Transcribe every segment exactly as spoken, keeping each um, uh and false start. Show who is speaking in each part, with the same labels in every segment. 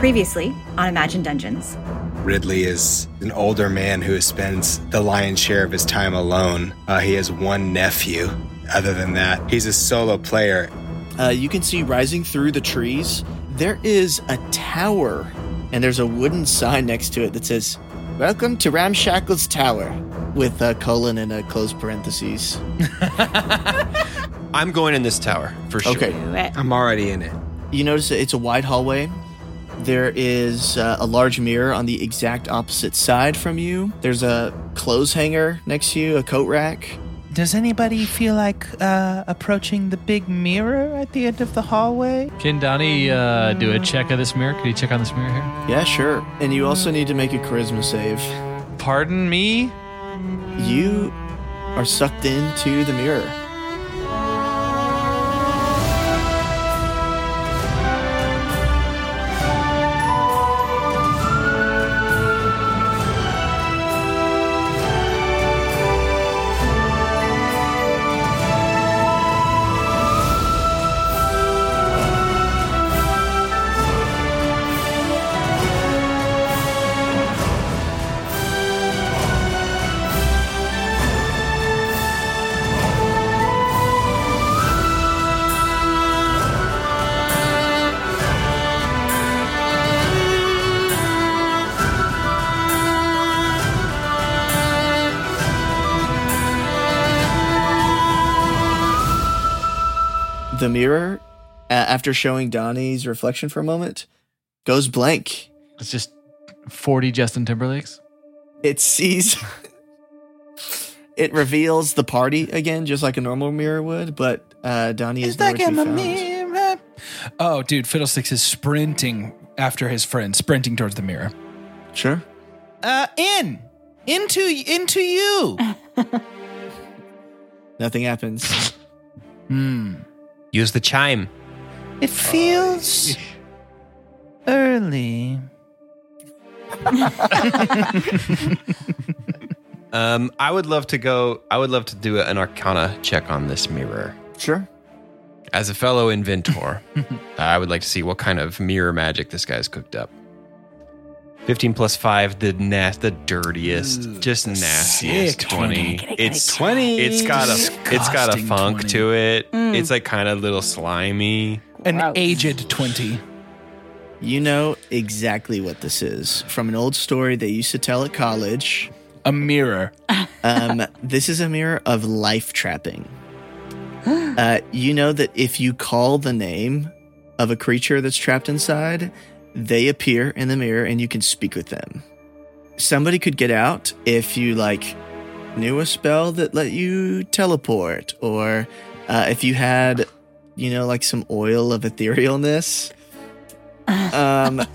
Speaker 1: Previously on Imagine Dungeons.
Speaker 2: Ridley is an older man who spends the lion's share of his time alone. Uh, he has one nephew. Other than that, he's a solo player.
Speaker 3: Uh, you can see rising through the trees, there is a tower, and there's a wooden sign next to it that says, "Welcome to Ramshackle's Tower," with a colon and a closed parentheses.
Speaker 4: I'm going in this tower, for sure.
Speaker 3: Okay.
Speaker 2: I'm already in it.
Speaker 3: You notice that it's a wide hallway. There is uh, a large mirror on the exact opposite side from you. There's a clothes hanger next to you, a coat rack.
Speaker 5: Does anybody feel like uh, approaching the big mirror at the end of the hallway?
Speaker 6: Can Donnie uh, do a check of this mirror? Can you check on this mirror here?
Speaker 3: Yeah, sure. And you also need to make a charisma save.
Speaker 6: Pardon me?
Speaker 3: You are sucked into the mirror. The mirror, uh, after showing Donnie's reflection for a moment, goes blank.
Speaker 6: It's just forty Justin Timberlakes.
Speaker 3: It sees... it reveals the party again, just like a normal mirror would, but uh, Donnie is
Speaker 5: It's
Speaker 3: nowhere
Speaker 5: like
Speaker 3: to
Speaker 5: in
Speaker 3: be
Speaker 5: a
Speaker 3: found.
Speaker 5: mirror.
Speaker 7: Oh, dude, Fiddlesticks is sprinting after his friend, sprinting towards the mirror.
Speaker 3: Sure.
Speaker 5: Uh, in. Into, into you.
Speaker 3: Nothing happens.
Speaker 7: Hmm.
Speaker 4: Use the chime.
Speaker 5: It feels early.
Speaker 4: Um, I would love to go. I would love to do an Arcana check on this mirror.
Speaker 3: Sure.
Speaker 4: As a fellow inventor, I would like to see what kind of mirror magic this guy's cooked up. Fifteen plus five, the nas- the dirtiest,
Speaker 7: Ooh,
Speaker 4: just nastiest
Speaker 7: sick.
Speaker 4: twenty. It's
Speaker 2: twenty.
Speaker 4: It's got a it's got a
Speaker 7: Disgusting
Speaker 4: funk
Speaker 7: twenty.
Speaker 4: to it.
Speaker 1: Mm.
Speaker 4: It's like kind of little slimy.
Speaker 7: An
Speaker 1: Gross.
Speaker 7: aged twenty.
Speaker 3: You know exactly what this is from an old story they used to tell at college.
Speaker 7: A mirror.
Speaker 3: Um, this is a mirror of life trapping. Uh, you know that if you call the name of a creature that's trapped inside, they appear in the mirror and you can speak with them. Somebody could get out if you like knew a spell that let you teleport, or uh, if you had, you know, like some oil of etherealness. Um,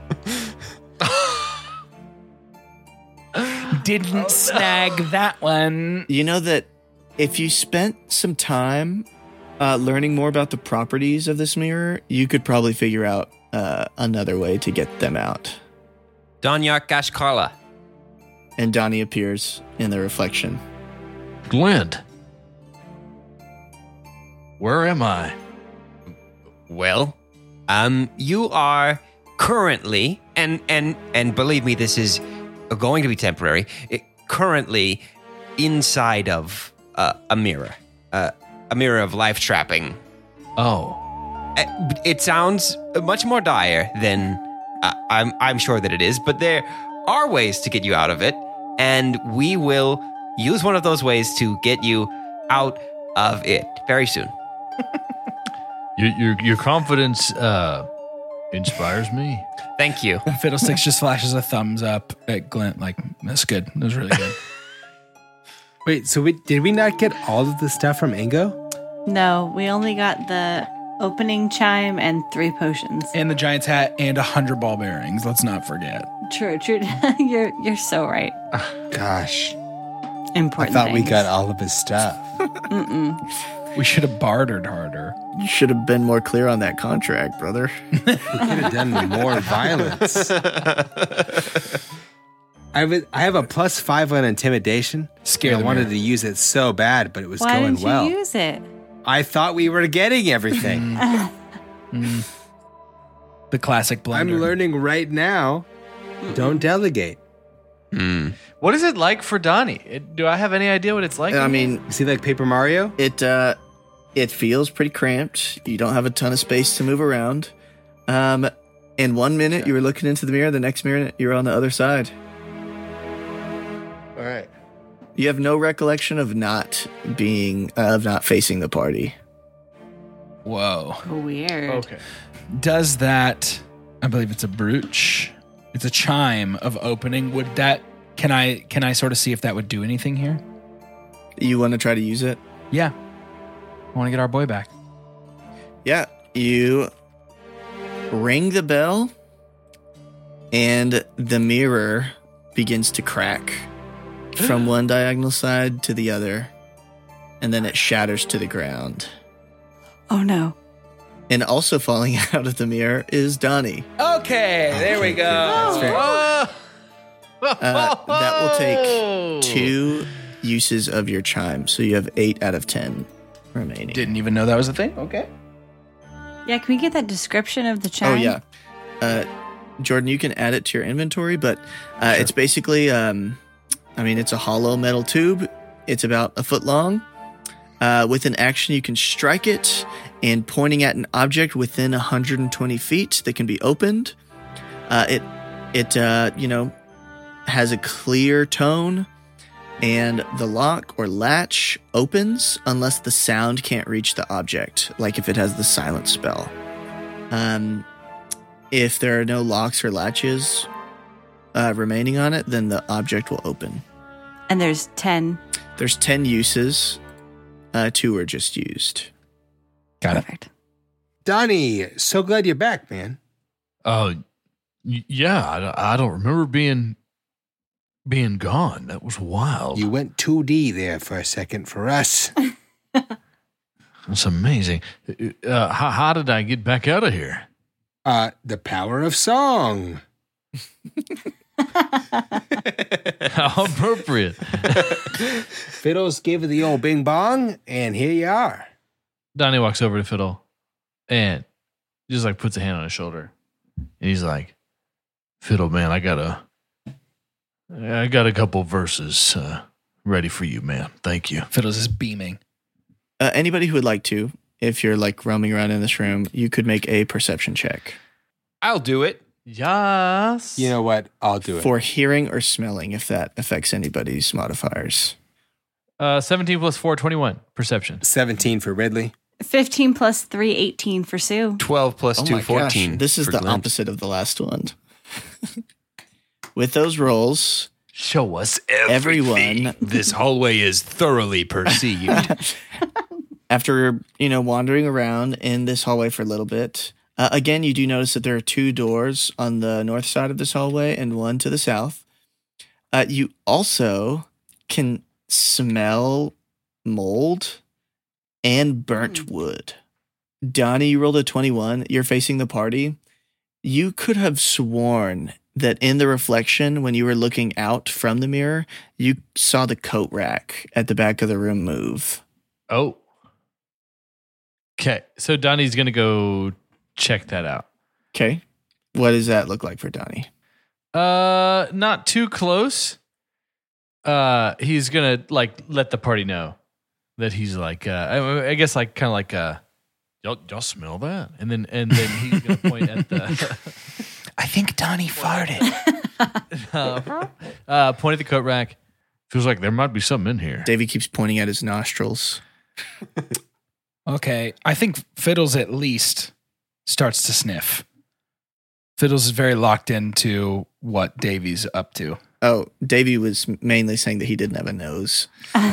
Speaker 7: Didn't snag that one.
Speaker 3: you know that if you spent some time uh, learning more about the properties of this mirror, you could probably figure out uh, another way to get them out.
Speaker 4: Danyak Gashkala.
Speaker 3: And Donnie appears in the reflection.
Speaker 6: Glint. Where am I?
Speaker 4: Well, um, you are currently, and and and believe me, this is going to be temporary. It, currently, inside of uh, a mirror, uh, a mirror of life trapping.
Speaker 6: Oh.
Speaker 4: Uh, It sounds much more dire than uh, I'm. I'm sure that it is, but there are ways to get you out of it, and we will use one of those ways to get you out of it very soon.
Speaker 6: Your, your, your confidence uh, inspires me.
Speaker 4: Thank you.
Speaker 7: Fiddlesticks just flashes a thumbs up at Glint, like, that's good. That was really good.
Speaker 2: Wait, so we, did we not get all of the stuff from Ingo?
Speaker 8: No, we only got the opening chime and three potions.
Speaker 7: And the Giant's hat and a hundred ball bearings. Let's not forget.
Speaker 8: True, true. you're you're so right.
Speaker 2: Gosh, I
Speaker 8: Important.
Speaker 2: thought we
Speaker 8: things.
Speaker 2: got all of his stuff.
Speaker 8: Mm-mm.
Speaker 7: We should have bartered harder.
Speaker 3: You should have been more clear on that contract, brother.
Speaker 2: We could have done more violence. I would. I have a plus five on intimidation.
Speaker 7: Scare
Speaker 2: I
Speaker 7: the
Speaker 2: wanted
Speaker 7: mirror.
Speaker 2: to use it so bad, but it was
Speaker 8: Why
Speaker 2: going
Speaker 8: didn't you
Speaker 2: well.
Speaker 8: use it?
Speaker 2: I thought we were getting everything.
Speaker 7: Mm. The classic blunder.
Speaker 2: I'm learning right now. Don't delegate.
Speaker 4: Hmm.
Speaker 6: What is it like for Donnie? It- Do I have any idea what it's like?
Speaker 3: I mean,
Speaker 2: Is he like Paper Mario?
Speaker 3: it uh, it feels pretty cramped. You don't have a ton of space to move around. Um, in one minute you were looking into the mirror, the next minute you're on the other side.
Speaker 6: all right.
Speaker 3: You have no recollection of not being uh, of not facing the party.
Speaker 7: Whoa.
Speaker 8: Weird.
Speaker 6: Okay.
Speaker 7: Does that, I believe it's a brooch. It's a chime of opening. Would that, can I, can I sort of see if that would do anything here?
Speaker 3: You want to try to use it?
Speaker 7: Yeah. I want to get our boy back.
Speaker 3: Yeah, you ring the bell, and the mirror begins to crack from one diagonal side to the other, and then it shatters to the ground.
Speaker 8: Oh no.
Speaker 3: And also falling out of the mirror is Donnie.
Speaker 7: Okay, there we go.
Speaker 3: That's fair.
Speaker 6: Oh.
Speaker 3: Uh, that will take two uses of your chime, so you have eight out of ten remaining.
Speaker 7: Didn't even know that was a thing. Okay.
Speaker 8: Yeah, can we get that description of the
Speaker 3: Oh
Speaker 8: chime?
Speaker 3: yeah, uh, Jordan, you can add it to your inventory, but uh, it's basically, um, I mean, it's a hollow metal tube. It's about a foot long. Uh, with an action, you can strike it, and pointing at an object within one hundred twenty feet that can be opened. Uh, it, it, uh, you know, has a clear tone, and the lock or latch opens unless the sound can't reach the object, like if it has the silence spell. Um, if there are no locks or latches uh, remaining on it, then the object will open.
Speaker 8: And there's ten.
Speaker 3: There's ten uses. Uh, two are just used.
Speaker 7: Got it.
Speaker 8: Perfect.
Speaker 2: Donnie, so glad you're back, man.
Speaker 6: Oh, y- yeah. I, don't- I don't remember being being gone. That was wild.
Speaker 2: You went two D there for a second for us.
Speaker 6: That's amazing. Uh, how, how did I get back out of here?
Speaker 2: Uh, the power of song.
Speaker 6: How appropriate.
Speaker 2: Fiddles gave her the old bing bong, and here you are.
Speaker 6: Donnie walks over to Fiddle and just like puts a hand on his shoulder. And he's like, Fiddle, man, I got a, I got a couple verses uh, ready for you, man. Thank you.
Speaker 7: Fiddles is beaming.
Speaker 3: Uh, anybody who would like to, if you're like roaming around in this room, you could make a perception check
Speaker 4: I'll do it.
Speaker 6: Yes.
Speaker 2: You know what? I'll do it.
Speaker 3: for hearing or smelling, if that affects anybody's modifiers.
Speaker 6: Uh, seventeen plus four, twenty-one. Perception.
Speaker 2: seventeen for Ridley.
Speaker 8: fifteen plus three, eighteen for Sue.
Speaker 4: twelve plus
Speaker 3: Oh
Speaker 4: two,
Speaker 3: my gosh,
Speaker 4: fourteen.
Speaker 3: this is
Speaker 4: for
Speaker 3: the
Speaker 4: Glenn.
Speaker 3: opposite of the last one. With those rolls,
Speaker 4: Show us
Speaker 3: everyone-
Speaker 4: everything. This hallway is thoroughly perceived.
Speaker 3: after, you know, wandering around in this hallway for a little bit, uh, again, you do notice that there are two doors on the north side of this hallway and one to the south. Uh, you also can smell mold and burnt wood. Donnie, you rolled a twenty-one. You're facing the party. You could have sworn that in the reflection, when you were looking out from the mirror, you saw the coat rack at the back of the room move.
Speaker 6: Oh. Okay. So Donnie's going to go check that out.
Speaker 3: Okay. What does that look like for Donnie?
Speaker 6: Uh, not too close. Uh, he's gonna like let the party know that he's like, uh, I, I guess like kind of like, uh, y'all, y'all smell that, and then and then he's gonna point at the,
Speaker 7: I think Donnie farted.
Speaker 6: uh, uh, point at the coat rack. Feels like there might be something in here.
Speaker 3: Davey keeps pointing at his nostrils.
Speaker 7: Okay, I think Fiddles at least starts to sniff. Fiddles is very locked into what Davy's up to.
Speaker 3: Oh, Davey was mainly saying that he didn't have a nose.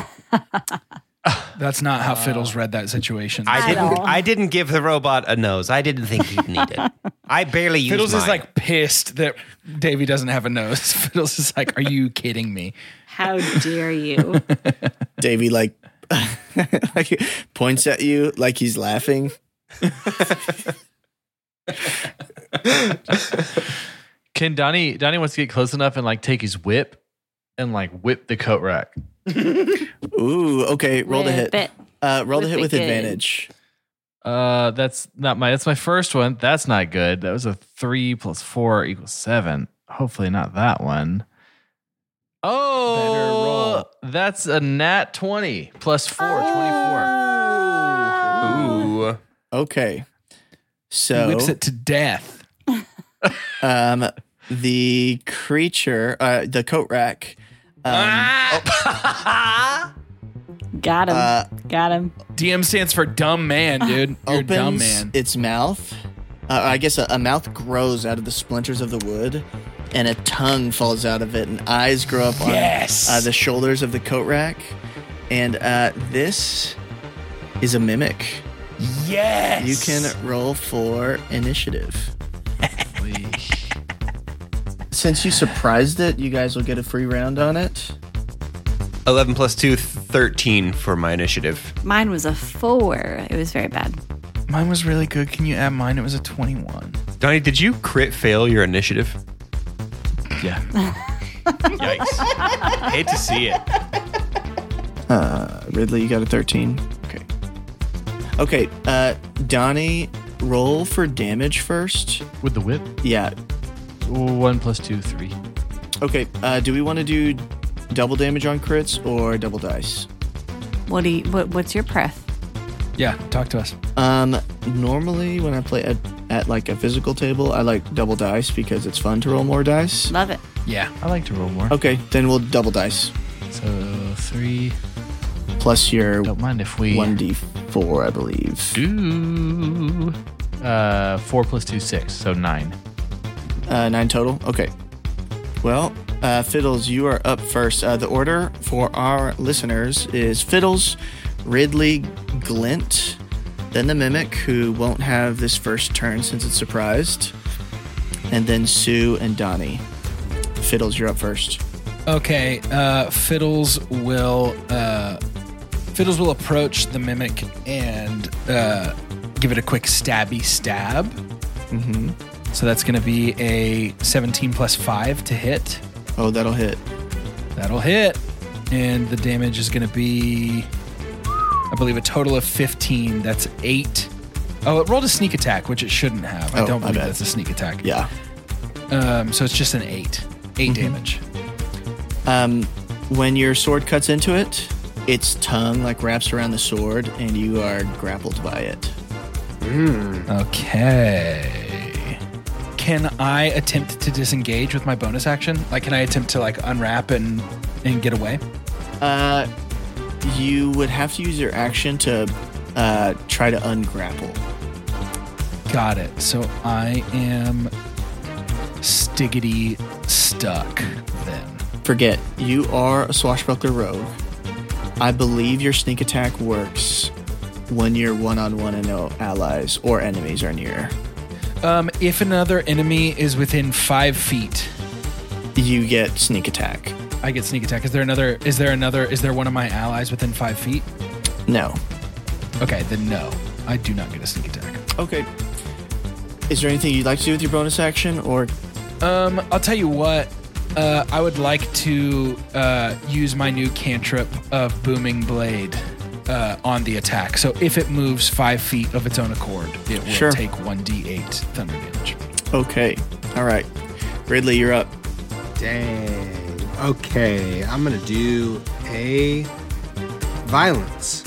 Speaker 7: That's not how Fiddles read that situation.
Speaker 4: I
Speaker 8: At
Speaker 4: didn't.
Speaker 8: all.
Speaker 4: I didn't give the robot a nose. I didn't think he'd need it. I barely used
Speaker 7: Fiddles
Speaker 4: mine.
Speaker 7: is like pissed that Davy doesn't have a nose. Fiddles is like, "Are you kidding me?"
Speaker 8: How dare you?
Speaker 3: Davey like, like points at you like he's laughing.
Speaker 6: Can Donnie Donnie wants to get close enough and like take his whip and like whip the coat rack.
Speaker 3: Ooh, okay. Roll to hit.
Speaker 8: Whip it.
Speaker 3: Uh, roll to
Speaker 8: Whip
Speaker 3: hit
Speaker 8: it
Speaker 3: with
Speaker 8: good.
Speaker 3: advantage.
Speaker 6: Uh, that's not my. That's my first one. That's not good. That was a three plus four equals seven. Hopefully not that one. Oh,
Speaker 7: Better roll.
Speaker 6: That's a nat twenty plus four, twenty-four.
Speaker 4: Ooh.
Speaker 3: Okay.
Speaker 7: He
Speaker 3: So
Speaker 7: whips it to death.
Speaker 3: um, the creature, uh, the coat rack. Um,
Speaker 8: Got him.
Speaker 3: Uh,
Speaker 8: Got him.
Speaker 7: D M stands for dumb man, dude. You're a dumb
Speaker 3: opens
Speaker 7: man.
Speaker 3: its mouth. Uh, I guess a, a mouth grows out of the splinters of the wood, and a tongue falls out of it, and eyes grow up
Speaker 7: Yes.
Speaker 3: on uh, the shoulders of the coat rack. And uh, this is a mimic.
Speaker 7: Yes.
Speaker 3: You can roll for initiative. Since you surprised it, you guys will get a free round on it.
Speaker 4: eleven plus two, thirteen for my initiative.
Speaker 8: Mine was a four. It was very bad.
Speaker 7: Mine was really good. Can you add mine? It was a twenty-one.
Speaker 4: Donnie, did you crit fail your initiative?
Speaker 6: Yeah.
Speaker 4: Yikes. Hate to see it.
Speaker 3: Uh, Ridley, you got a thirteen. Okay. Okay, uh, Donnie, roll for damage first.
Speaker 6: With the whip.
Speaker 3: Yeah.
Speaker 6: One plus two, three.
Speaker 3: Okay, uh, do we want to do double damage on crits or double dice?
Speaker 8: What do you? What? What's your pref?
Speaker 7: Yeah, talk to us.
Speaker 3: Um, normally when I play at, at like a physical table, I like double dice because it's fun to roll more dice.
Speaker 8: Love it.
Speaker 7: Yeah.
Speaker 6: I like to roll more.
Speaker 3: Okay, then we'll double dice.
Speaker 6: So three.
Speaker 3: Plus your
Speaker 6: Don't mind if we
Speaker 3: one d four, I believe.
Speaker 6: do. Uh, four plus two, six. So nine.
Speaker 3: Uh, nine total? Okay. Well, uh, Fiddles, you are up first. Uh, the order for our listeners is Fiddles, Ridley, Glint, then the Mimic, who won't have this first turn since it's surprised, and then Sue and Donnie. Fiddles, you're up first.
Speaker 7: Okay, uh, Fiddles will uh, Fiddles will approach the mimic and uh, give it a quick stabby stab.
Speaker 3: Mm-hmm.
Speaker 7: So that's going to be a seventeen plus five to hit.
Speaker 3: Oh, that'll hit.
Speaker 7: That'll hit, and the damage is going to be, I believe, a total of fifteen. That's eight. Oh, it rolled a sneak attack, which it shouldn't have. I
Speaker 3: Oh,
Speaker 7: don't
Speaker 3: my
Speaker 7: believe
Speaker 3: bad.
Speaker 7: that's a sneak attack.
Speaker 3: Yeah.
Speaker 7: Um, so it's just an eight. Eight
Speaker 3: Mhm.
Speaker 7: damage.
Speaker 3: Um, when your sword cuts into it, its tongue like wraps around the sword, and you are grappled by it.
Speaker 7: Okay. Can I attempt to disengage with my bonus action? Like, can I attempt to like unwrap and and get away?
Speaker 3: Uh, you would have to use your action to uh, try to ungrapple.
Speaker 7: Got it. So I am stiggity stuck then.
Speaker 3: Forget, you are a swashbuckler rogue. I believe your sneak attack works when you're one-on-one and no allies or enemies are near.
Speaker 7: Um, if another enemy is within five feet,
Speaker 3: You get sneak attack.
Speaker 7: I get sneak attack. Is there another? Is there another? Is there one of my allies within five feet?
Speaker 3: No.
Speaker 7: Okay, then no. I do not get a sneak attack.
Speaker 3: Okay. Is there anything you'd like to do with your bonus action, or
Speaker 7: Um, I'll tell you what. Uh, I would like to uh, use my new cantrip of Booming Blade uh, on the attack. So if it moves five feet of its own accord, it will
Speaker 3: Sure.
Speaker 7: take one d eight thunder damage.
Speaker 3: okay? All right, Ridley, you're up.
Speaker 2: Dang. Okay, I'm gonna do a violence.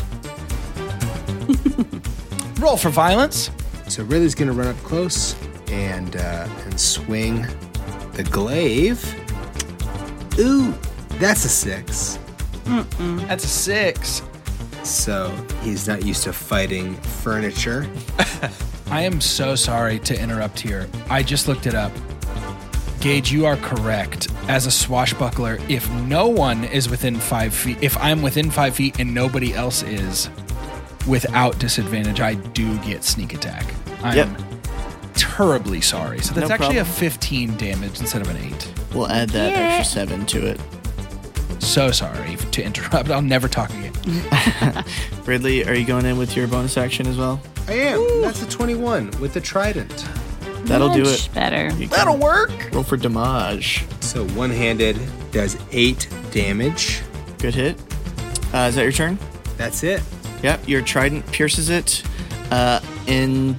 Speaker 7: Roll for violence.
Speaker 2: So Ridley's gonna run up close and uh, and swing the glaive. Ooh, that's a six.
Speaker 7: That's a six.
Speaker 2: So he's not used to fighting furniture.
Speaker 7: I am so sorry to interrupt here. I just looked it up. Gage, you are correct. As a swashbuckler, if no one is within five feet, if I'm within five feet and nobody else is, without disadvantage, I do get sneak attack. I'm
Speaker 3: Yep.
Speaker 7: terribly sorry. So that's
Speaker 3: No
Speaker 7: actually a
Speaker 3: problem.
Speaker 7: fifteen damage instead of an eight.
Speaker 3: We'll add that
Speaker 8: Yeah.
Speaker 3: extra seven to it.
Speaker 7: So sorry to interrupt. I'll never talk again.
Speaker 3: Ridley, are you going in with your bonus action as well?
Speaker 2: I am. That's a twenty-one with the trident.
Speaker 3: That'll do
Speaker 8: Much
Speaker 3: it.
Speaker 8: better.
Speaker 3: You can
Speaker 7: That'll work.
Speaker 3: roll for damage.
Speaker 2: So one-handed does eight damage.
Speaker 3: Good hit. Uh, is that your turn?
Speaker 2: That's it.
Speaker 3: Yep, your trident pierces it. Uh, in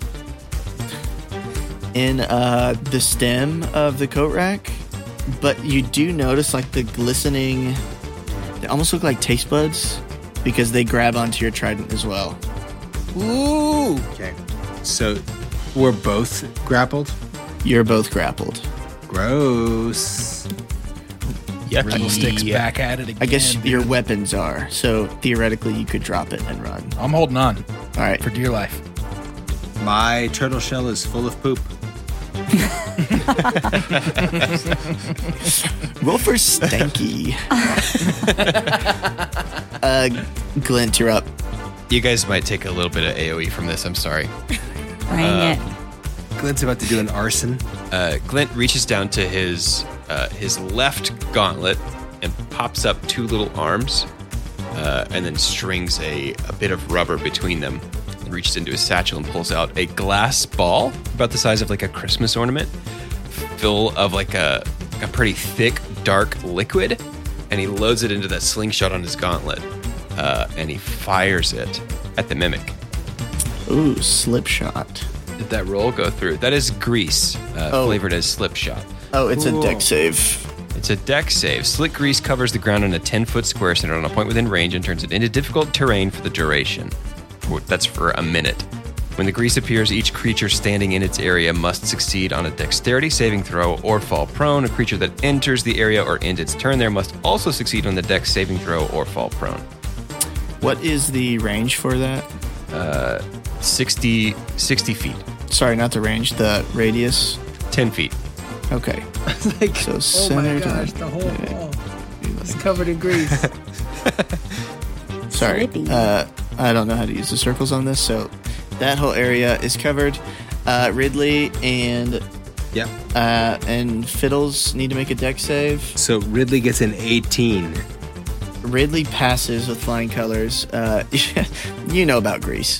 Speaker 3: in uh, the stem of the coat rack, but you do notice like the glistening. They almost look like taste buds because they grab onto your trident as well.
Speaker 7: Ooh.
Speaker 2: Okay. So we're both grappled?
Speaker 3: You're both grappled.
Speaker 2: Gross.
Speaker 7: Rattlestick's back at it again.
Speaker 3: I guess
Speaker 7: dude.
Speaker 3: your weapons are, so theoretically you could drop it and run.
Speaker 7: I'm holding on
Speaker 3: All right.
Speaker 7: for dear life.
Speaker 2: My turtle shell is full of poop.
Speaker 3: Roll for stanky. uh, Glint, you're up.
Speaker 4: You guys might take a little bit of A O E from this. I'm sorry.
Speaker 8: Bring it.
Speaker 2: Glint's about to do an arson.
Speaker 4: Uh, Glint reaches down to his uh, his left gauntlet and pops up two little arms, uh, and then strings a, a bit of rubber between them. And reaches into his satchel and pulls out a glass ball about the size of like a Christmas ornament, full of like a, a pretty thick, dark liquid. And he loads it into that slingshot on his gauntlet, uh, and he fires it at the mimic.
Speaker 3: Ooh, slip shot.
Speaker 4: Did that roll go through? That is grease, uh,
Speaker 3: Oh.
Speaker 4: flavored as slip shot.
Speaker 3: Oh, it's
Speaker 2: Cool.
Speaker 3: a deck save.
Speaker 4: It's a deck save. Slick grease covers the ground in a ten-foot square centered on a point within range and turns it into difficult terrain for the duration. For- That's for a minute. When the grease appears, each creature standing in its area must succeed on a dexterity saving throw or fall prone. A creature that enters the area or ends its turn there must also succeed on the dex saving throw or fall prone.
Speaker 3: What is the range for that?
Speaker 4: sixty, sixty feet.
Speaker 3: Sorry, not the range, the radius.
Speaker 4: ten feet.
Speaker 3: Okay.
Speaker 2: Like,
Speaker 3: So
Speaker 2: oh my
Speaker 3: centered
Speaker 2: gosh,
Speaker 3: on-
Speaker 2: the whole wall is covered in grease.
Speaker 3: Sorry.
Speaker 8: Slippy.
Speaker 3: Uh, I don't know how to use the circles on this, so that whole area is covered. Uh, Ridley and
Speaker 2: Yep.
Speaker 3: uh, and Fiddles need to make a deck save.
Speaker 2: So Ridley gets an eighteen.
Speaker 3: Ridley passes with flying colors. Uh, you know about Grease.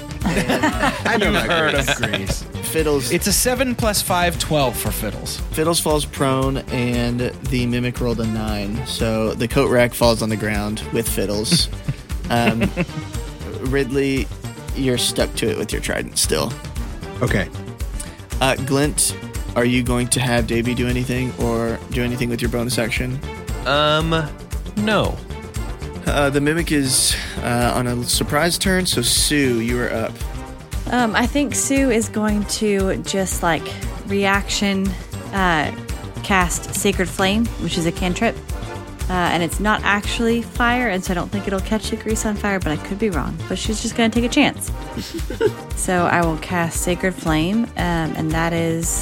Speaker 2: I know
Speaker 7: Heard of grease.
Speaker 3: Fiddles
Speaker 7: It's a seven plus five, twelve for Fiddles.
Speaker 3: Fiddles falls prone, and the mimic rolled a nine. So the coat rack falls on the ground with Fiddles. um, Ridley, you're stuck to it with your trident still.
Speaker 2: Okay.
Speaker 3: Uh, Glint, are you going to have Davey do anything or do anything with your bonus action?
Speaker 4: Um, no.
Speaker 3: Uh, the mimic is uh, on a surprise turn, so Sue, you are up.
Speaker 8: Um, I think Sue is going to just like reaction uh, cast Sacred Flame, which is a cantrip. Uh, and it's not actually fire, and so I don't think it'll catch the grease on fire, but I could be wrong. But she's just going to take a chance. So I will cast Sacred Flame, um, and that is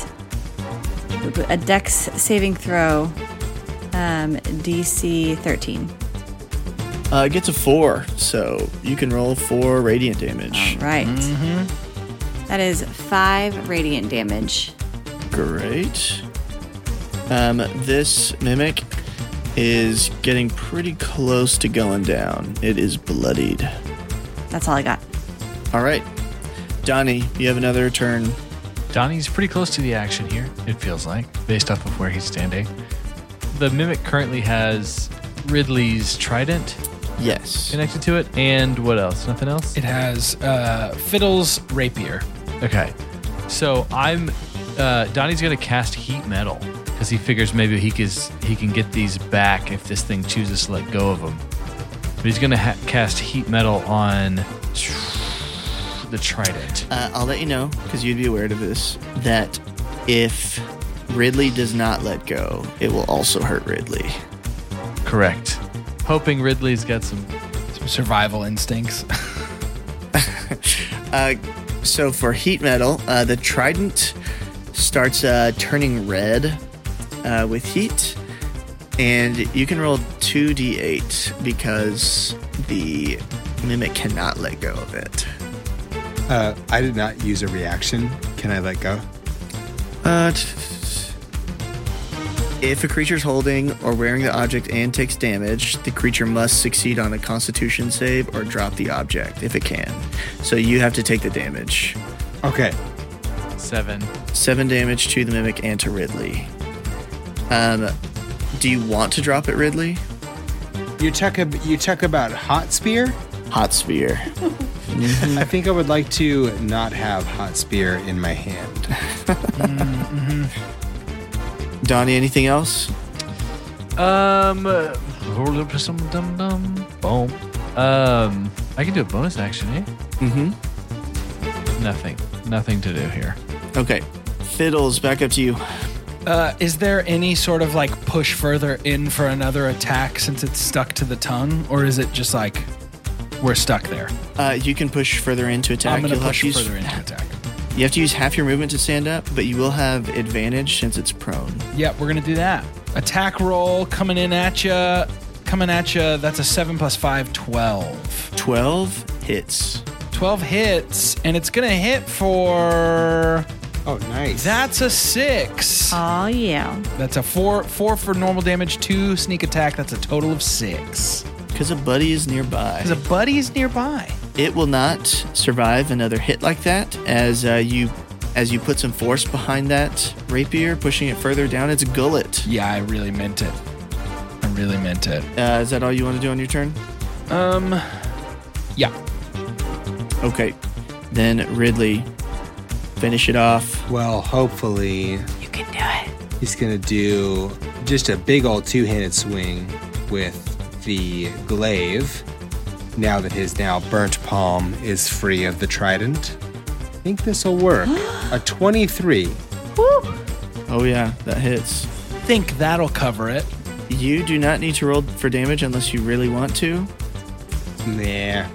Speaker 8: a dex saving throw, um, D C thirteen.
Speaker 3: Uh, it gets a four, so you can roll four radiant damage.
Speaker 8: All right. That is five radiant damage.
Speaker 3: Great. Um, this mimic is getting pretty close to going down. It is bloodied.
Speaker 8: That's all I got.
Speaker 3: All right. Donnie, you have another turn.
Speaker 6: Donnie's pretty close to the action here, it feels like, based off of where he's standing. The mimic currently has Ridley's trident
Speaker 3: Yes.
Speaker 6: connected to it, and what else? Nothing else?
Speaker 7: It has uh, Fiddle's rapier.
Speaker 6: Okay. So I'm uh, Donnie's gonna cast heat metal because he figures maybe he can he can get these back if this thing chooses to let go of them. But he's gonna ha- cast heat metal on the trident.
Speaker 3: Uh, I'll let you know, because you'd be aware of this, that if Ridley does not let go, it will also hurt Ridley.
Speaker 6: Correct. Hoping Ridley's got some.
Speaker 7: Some survival instincts.
Speaker 3: Uh, so for heat metal, uh, the trident starts uh, turning red uh, with heat, and you can roll two d eight because the mimic cannot let go of it.
Speaker 2: Uh, I did not use a reaction. Can I let go?
Speaker 3: Uh, t- if a creature's holding or wearing the object and takes damage, the creature must succeed on a Constitution save or drop the object if it can. So you have to take the damage.
Speaker 2: Okay.
Speaker 6: Seven.
Speaker 3: Seven damage to the mimic and to Ridley. Um, do you want to drop it, Ridley?
Speaker 2: You talk, ab- you talk about hot spear?
Speaker 3: Hot spear.
Speaker 2: I think I would like to not have hot spear in my hand.
Speaker 3: mm-hmm. Donnie, anything else?
Speaker 6: Um, uh, dum dum boom. Um, I can do a bonus action, eh?
Speaker 3: Mm-hmm.
Speaker 6: Nothing. Nothing to do here.
Speaker 3: Okay. Fiddles, back up to you.
Speaker 7: Uh, is there any sort of like push further in for another attack since it's stuck to the tongue, or is it just like we're stuck there?
Speaker 3: Uh, you can push further into attack.
Speaker 7: I'm going to
Speaker 3: You'll have
Speaker 7: push
Speaker 3: to use-
Speaker 7: further into attack.
Speaker 3: You have to use half your movement to stand up, but you will have advantage since it's prone.
Speaker 7: Yep, we're going to do that. Attack roll coming in at you. Coming at you. That's a seven plus five, twelve.
Speaker 3: twelve hits.
Speaker 7: twelve hits, and it's going to hit for...
Speaker 2: Oh, nice.
Speaker 7: That's a six.
Speaker 8: Oh, yeah.
Speaker 7: That's a four four for normal damage, two sneak attack. That's a total of six.
Speaker 3: Because a buddy is nearby.
Speaker 7: Because a buddy is nearby.
Speaker 3: It will not survive another hit like that as uh, you as you put some force behind that rapier, pushing it further down its gullet.
Speaker 7: Yeah, I really meant it. I really meant it.
Speaker 3: Uh, is that all you want to do on your turn?
Speaker 7: Um, yeah.
Speaker 3: Okay. Then Ridley, finish it off.
Speaker 2: Well, hopefully
Speaker 8: You can do it.
Speaker 2: he's going to do just a big old two-handed swing with the glaive now that his now burnt palm is free of the trident. I think this will work. A twenty-three.
Speaker 3: Oh yeah, that hits.
Speaker 7: Think that'll cover it.
Speaker 3: You do not need to roll for damage unless you really want to.
Speaker 2: Nah.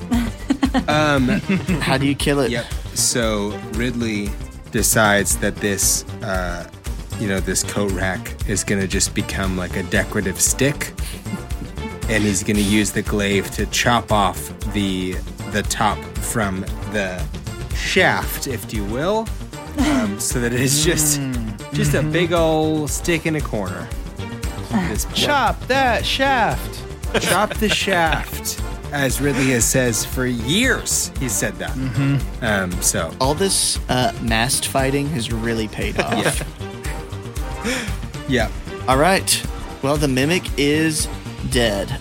Speaker 2: um,
Speaker 3: How do you kill it?
Speaker 2: Yep. So Ridley decides that this, uh, you know, this coat rack is going to just become like a decorative stick, and he's going to use the glaive to chop off the the top from the shaft, if you will, um, so that it is just just a big old stick in a corner. This
Speaker 7: Chop that shaft.
Speaker 2: chop the shaft. As Ridley has says for years, he's said that. Mm-hmm. Um, so
Speaker 3: All this uh, masked fighting has really paid off.
Speaker 2: yeah.
Speaker 3: All right. Well, the mimic is dead.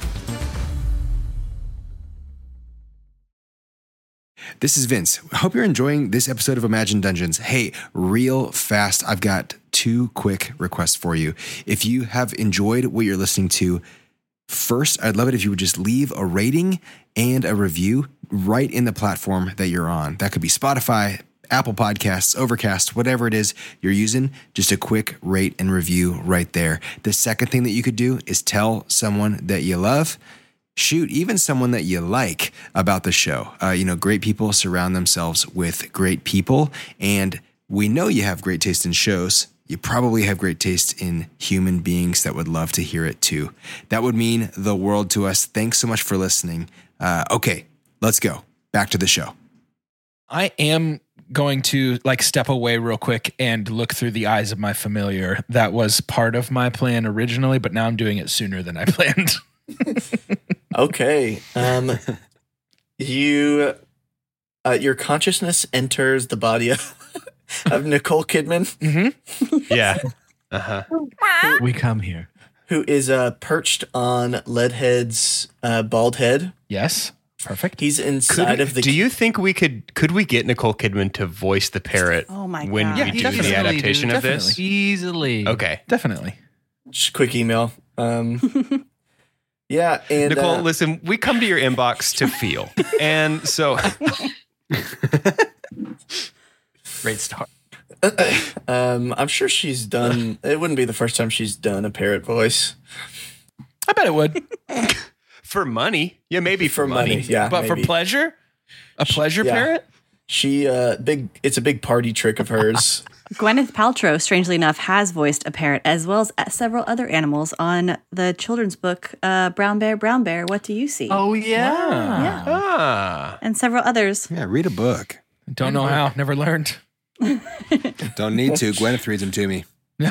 Speaker 2: This is Vince. I hope you're enjoying this episode of Imagine Dungeons. Hey, real fast, I've got two quick requests for you. If you have enjoyed what you're listening to, first, I'd love it if you would just leave a rating and a review right in the platform that you're on. That could be Spotify, Apple Podcasts, Overcast, whatever it is you're using. Just a quick rate and review right there. The second thing that you could do is tell someone that you love. Shoot, even someone that you like about the show. Uh, you know, great people surround themselves with great people, and we know you have great taste in shows. You probably have great taste in human beings that would love to hear it too. That would mean the world to us. Thanks so much for listening. Uh, okay, let's go. Back to the show.
Speaker 7: I am going to like step away real quick and look through the eyes of my familiar. That was part of my plan originally, but now I'm doing it sooner than I planned.
Speaker 3: Okay. Um, you, uh, your consciousness enters the body of, of Nicole Kidman,
Speaker 4: Yeah. Uh-huh.
Speaker 6: We come here.
Speaker 3: who is uh, perched on Leadhead's uh, bald head.
Speaker 7: Yes. Perfect.
Speaker 3: He's
Speaker 4: Could
Speaker 3: inside
Speaker 4: we-
Speaker 3: of the.
Speaker 4: do you think we could could we get Nicole Kidman to voice the parrot
Speaker 8: Oh my
Speaker 4: when
Speaker 8: God.
Speaker 4: we
Speaker 8: Yeah,
Speaker 4: do
Speaker 7: definitely,
Speaker 4: the adaptation
Speaker 7: dude,
Speaker 4: of this?
Speaker 6: Easily.
Speaker 4: Okay.
Speaker 7: Definitely.
Speaker 3: Just quick email. Um, yeah, and
Speaker 4: Nicole,
Speaker 3: uh,
Speaker 4: listen, we come to your inbox to feel. And so
Speaker 6: Great start.
Speaker 3: um, I'm sure she's done. It wouldn't be the first time she's done a parrot voice.
Speaker 7: I bet it would.
Speaker 4: for money. Yeah, maybe for,
Speaker 3: For money, yeah.
Speaker 7: but for
Speaker 3: maybe.
Speaker 7: pleasure? A pleasure
Speaker 3: Yeah.
Speaker 7: parrot?
Speaker 3: She uh, big. It's a big party trick of hers.
Speaker 8: Gwyneth Paltrow, strangely enough, has voiced a parrot as well as several other animals on the children's book, uh, Brown Bear, Brown Bear, What Do You See?
Speaker 6: Oh, yeah.
Speaker 8: Yeah.
Speaker 4: Ah.
Speaker 8: And several others.
Speaker 2: Yeah, read a book.
Speaker 7: Don't know how. Never learned.
Speaker 2: Don't need to. Gwyneth reads them to me.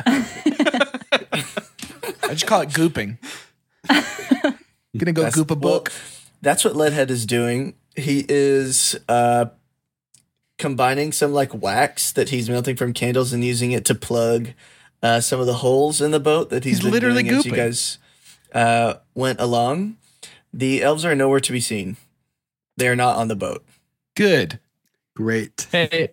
Speaker 7: I just call it gooping. Gonna go
Speaker 3: That's-
Speaker 7: goop a
Speaker 3: well,
Speaker 7: book.
Speaker 3: That's what Leadhead is doing. He is uh, combining some like wax that he's melting from candles and using it to plug uh, some of the holes in the boat that he's,
Speaker 7: He's
Speaker 3: been
Speaker 7: literally
Speaker 3: doing as you
Speaker 7: gooping.
Speaker 3: guys uh, went along. The elves are nowhere to be seen. They are not on the boat.
Speaker 7: Good.
Speaker 2: Great.
Speaker 6: Hey,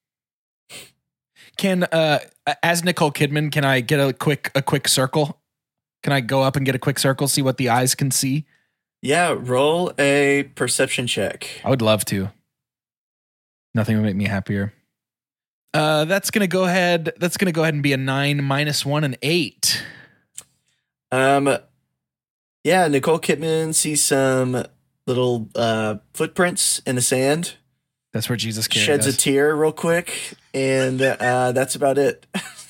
Speaker 7: Can uh, as Nicole Kidman, can I get a quick a quick circle? Can I go up and get a quick circle, see what the eyes can see?
Speaker 3: Yeah, roll a perception check.
Speaker 7: I would love to. Nothing would make me happier. Uh, that's gonna go ahead. That's gonna go ahead and be a nine minus one, an eight.
Speaker 3: Um, yeah, Nicole Kidman sees some little uh, footprints in the sand.
Speaker 7: That's where Jesus carried
Speaker 3: Sheds
Speaker 7: us.
Speaker 3: a tear real quick, and uh, that's about it.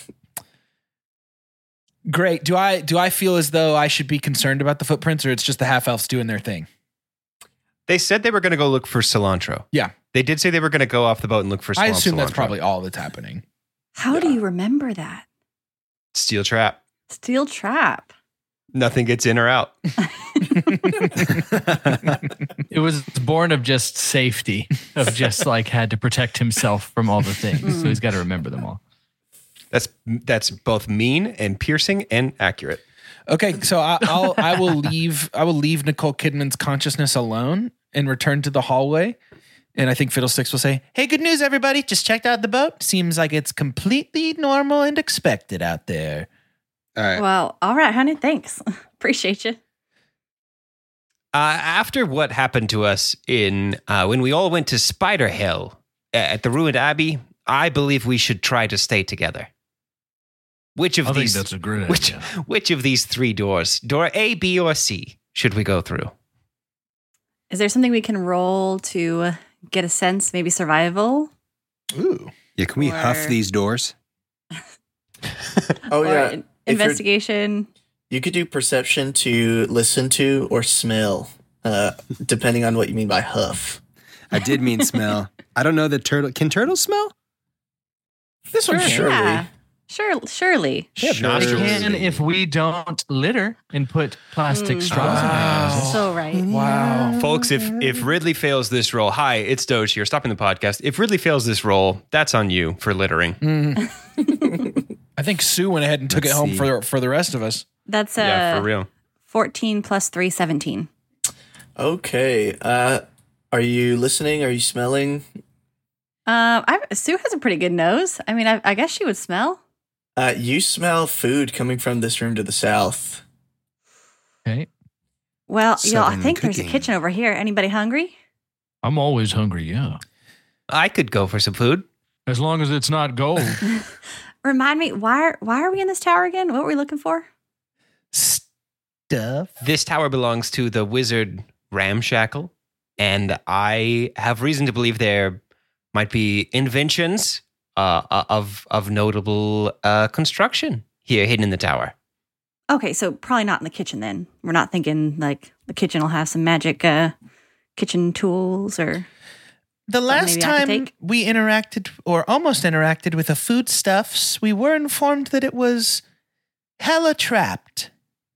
Speaker 7: Great. Do I do I feel as though I should be concerned about the footprints, or it's just the half elves doing their thing?
Speaker 4: They said they were going to go look for cilantro.
Speaker 7: Yeah.
Speaker 4: They did say they were going to go off the boat and look for cilantro.
Speaker 7: I assume that's probably all that's happening.
Speaker 8: How do you remember that?
Speaker 4: Steel trap.
Speaker 8: Steel trap.
Speaker 4: Nothing gets in or out.
Speaker 6: it was born of just safety, of just like had to protect himself from all the things. So he's got to remember them all.
Speaker 4: That's that's both mean and piercing and accurate.
Speaker 7: Okay, so I, I'll I will leave I will leave Nicole Kidman's consciousness alone and return to the hallway. And I think Fiddlesticks will say, "Hey, good news, everybody! Just checked out the boat. Seems like it's completely normal and expected out there."
Speaker 2: All right.
Speaker 8: Well, all right, honey. Thanks. Appreciate you.
Speaker 4: Uh, after what happened to us in uh, when we all went to Spider Hill at the ruined abbey, I believe we should try to stay together. Which of
Speaker 6: I
Speaker 4: these?
Speaker 6: think that's a great
Speaker 4: which
Speaker 6: idea.
Speaker 4: which of these three doors, door A, B, or C, should we go through?
Speaker 8: Is there something we can roll to get a sense, maybe survival?
Speaker 7: Ooh.
Speaker 2: Yeah, can we
Speaker 8: Or-
Speaker 2: huff these doors?
Speaker 3: Oh
Speaker 8: or
Speaker 3: yeah,
Speaker 8: in-
Speaker 3: If you're-
Speaker 8: investigation?
Speaker 3: you could do perception to listen to or smell, uh, depending on what you mean by huff.
Speaker 2: I did mean smell. I don't know that turtle. Can turtles smell?
Speaker 7: This one
Speaker 8: Sure,
Speaker 7: can.
Speaker 3: surely.
Speaker 8: yeah. Sure, surely.
Speaker 4: They have nostrils.
Speaker 6: And if we don't litter and put plastic
Speaker 8: Mm.
Speaker 6: straws in our noses.
Speaker 8: So right.
Speaker 7: Wow.
Speaker 4: Folks, if if Ridley fails this roll, hi, it's Doge here, stopping the podcast. If Ridley fails this roll, that's on you for littering.
Speaker 7: Mm. I think Sue went ahead and took
Speaker 2: Let's
Speaker 7: it home
Speaker 2: see.
Speaker 7: for for the rest of us.
Speaker 8: That's uh,
Speaker 4: yeah, for real.
Speaker 8: fourteen plus three, seventeen.
Speaker 3: Okay. Uh, are you listening? Are you smelling?
Speaker 8: Uh, I, Sue has a pretty good nose. I mean, I, I guess she would smell.
Speaker 3: Uh, you smell food coming from this room to the south.
Speaker 6: Okay.
Speaker 8: Well, y'all, I
Speaker 2: Southern
Speaker 8: think there's a
Speaker 2: cooking.
Speaker 8: kitchen over here. Anybody hungry?
Speaker 6: I'm always hungry, yeah.
Speaker 4: I could go for some food.
Speaker 6: As long as it's not gold.
Speaker 8: Remind me, why are, why are we in this tower again? What were we looking for?
Speaker 7: Stuff.
Speaker 4: This tower belongs to the wizard Ramshackle, and I have reason to believe there might be inventions uh, of of notable uh, construction here hidden in the tower.
Speaker 8: Okay, so probably not in the kitchen then. We're not thinking like the kitchen will have some magic uh, kitchen tools or...
Speaker 7: The last
Speaker 8: maybe I could
Speaker 7: time
Speaker 8: take?
Speaker 7: we interacted or almost interacted with a foodstuffs, we were informed that it was hella trapped.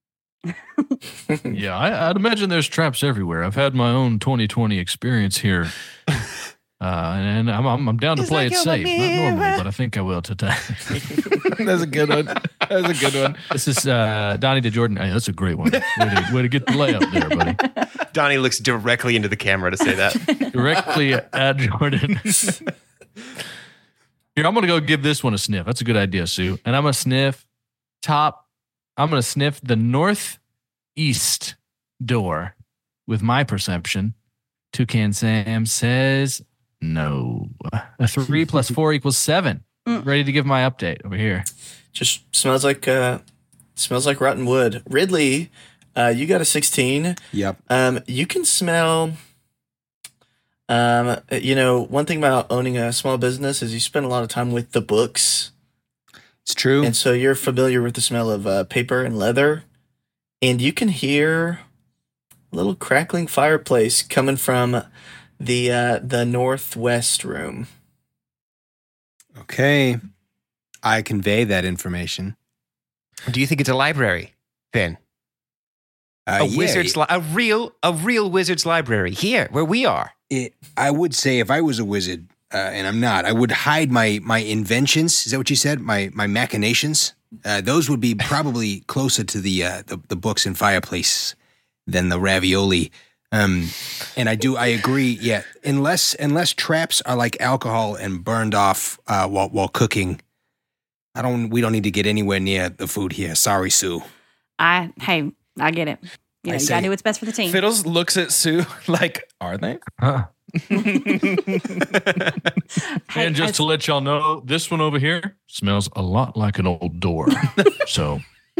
Speaker 6: yeah, I, I'd imagine there's traps everywhere. I've had my own twenty twenty experience here. Uh, and I'm, I'm, I'm down to
Speaker 7: It's
Speaker 6: play
Speaker 7: like
Speaker 6: it
Speaker 7: you're
Speaker 6: safe.
Speaker 7: my
Speaker 6: Not normally,
Speaker 7: mirror.
Speaker 6: but I think I will today.
Speaker 7: That's a good one. That's a good one.
Speaker 6: This is uh, Donnie DeJordan. Hey, that's a great one. Way to, way to get the layup there, buddy.
Speaker 4: Donnie looks directly into the camera to say that.
Speaker 6: Directly at Jordan. Here, I'm going to go give this one a sniff. That's a good idea, Sue. And I'm going to sniff top. I'm going to sniff the northeast door with my perception. Toucan Sam says no. A three plus four equals seven.
Speaker 8: Mm.
Speaker 6: Ready to give my update over here.
Speaker 3: Just smells like uh, smells like rotten wood. Ridley, uh, you got a sixteen.
Speaker 2: Yep.
Speaker 3: Um, you can smell. Um, you know, one thing about owning a small business is you spend a lot of time with the books,
Speaker 2: It's true.
Speaker 3: and so you're familiar with the smell of uh, paper and leather, and you can hear a little crackling fireplace coming from the uh, the northwest room.
Speaker 2: Okay. I convey that information.
Speaker 4: Do you think it's a library, then?
Speaker 2: Uh,
Speaker 4: a
Speaker 2: yeah,
Speaker 4: wizard's li- a real a real wizard's library here where we are.
Speaker 2: it, I would say if I was a wizard, uh, and I'm not, I would hide my my inventions. Is that what you said? My my machinations. Uh, those would be probably closer to the, uh, the the books and fireplace than the ravioli Um, and I do, I agree. Yeah, unless unless traps are like alcohol and burned off uh, while while cooking, I don't. We don't need to get anywhere near the food here. Sorry, Sue.
Speaker 8: I hey, I get it. You know,
Speaker 2: I
Speaker 8: you
Speaker 2: say-
Speaker 8: gotta do what's best for the team.
Speaker 7: Fiddles looks at Sue like, are they?
Speaker 6: Huh.
Speaker 8: Hey,
Speaker 6: And just
Speaker 8: as-
Speaker 6: to let y'all know, this one over here smells a lot like an old door. So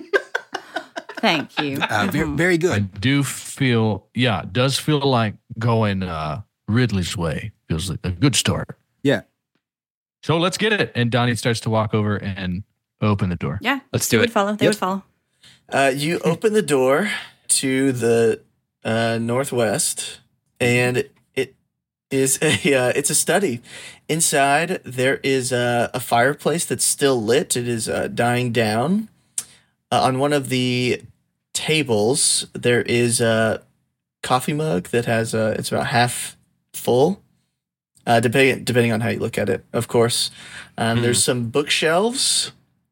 Speaker 8: Thank you.
Speaker 2: Uh, very,
Speaker 8: Mhm.
Speaker 2: very
Speaker 6: I
Speaker 2: good.
Speaker 6: do feel, yeah, it does feel like going uh, Ridley's way. Feels like a good start.
Speaker 2: Yeah.
Speaker 6: So let's get it. And Donnie starts to walk over and open the door.
Speaker 8: Yeah,
Speaker 4: Let's
Speaker 8: they
Speaker 4: do
Speaker 8: would
Speaker 4: it.
Speaker 8: follow. They
Speaker 2: Yep.
Speaker 8: would follow.
Speaker 3: Uh, you open the door to the uh, northwest, and it is a uh, it's a study. Inside there is a, a fireplace that's still lit. It is uh, dying down. Uh, on one of the tables, there is a coffee mug that has a it's about half full. Uh, depending depending on how you look at it, of course. Um, There's some bookshelves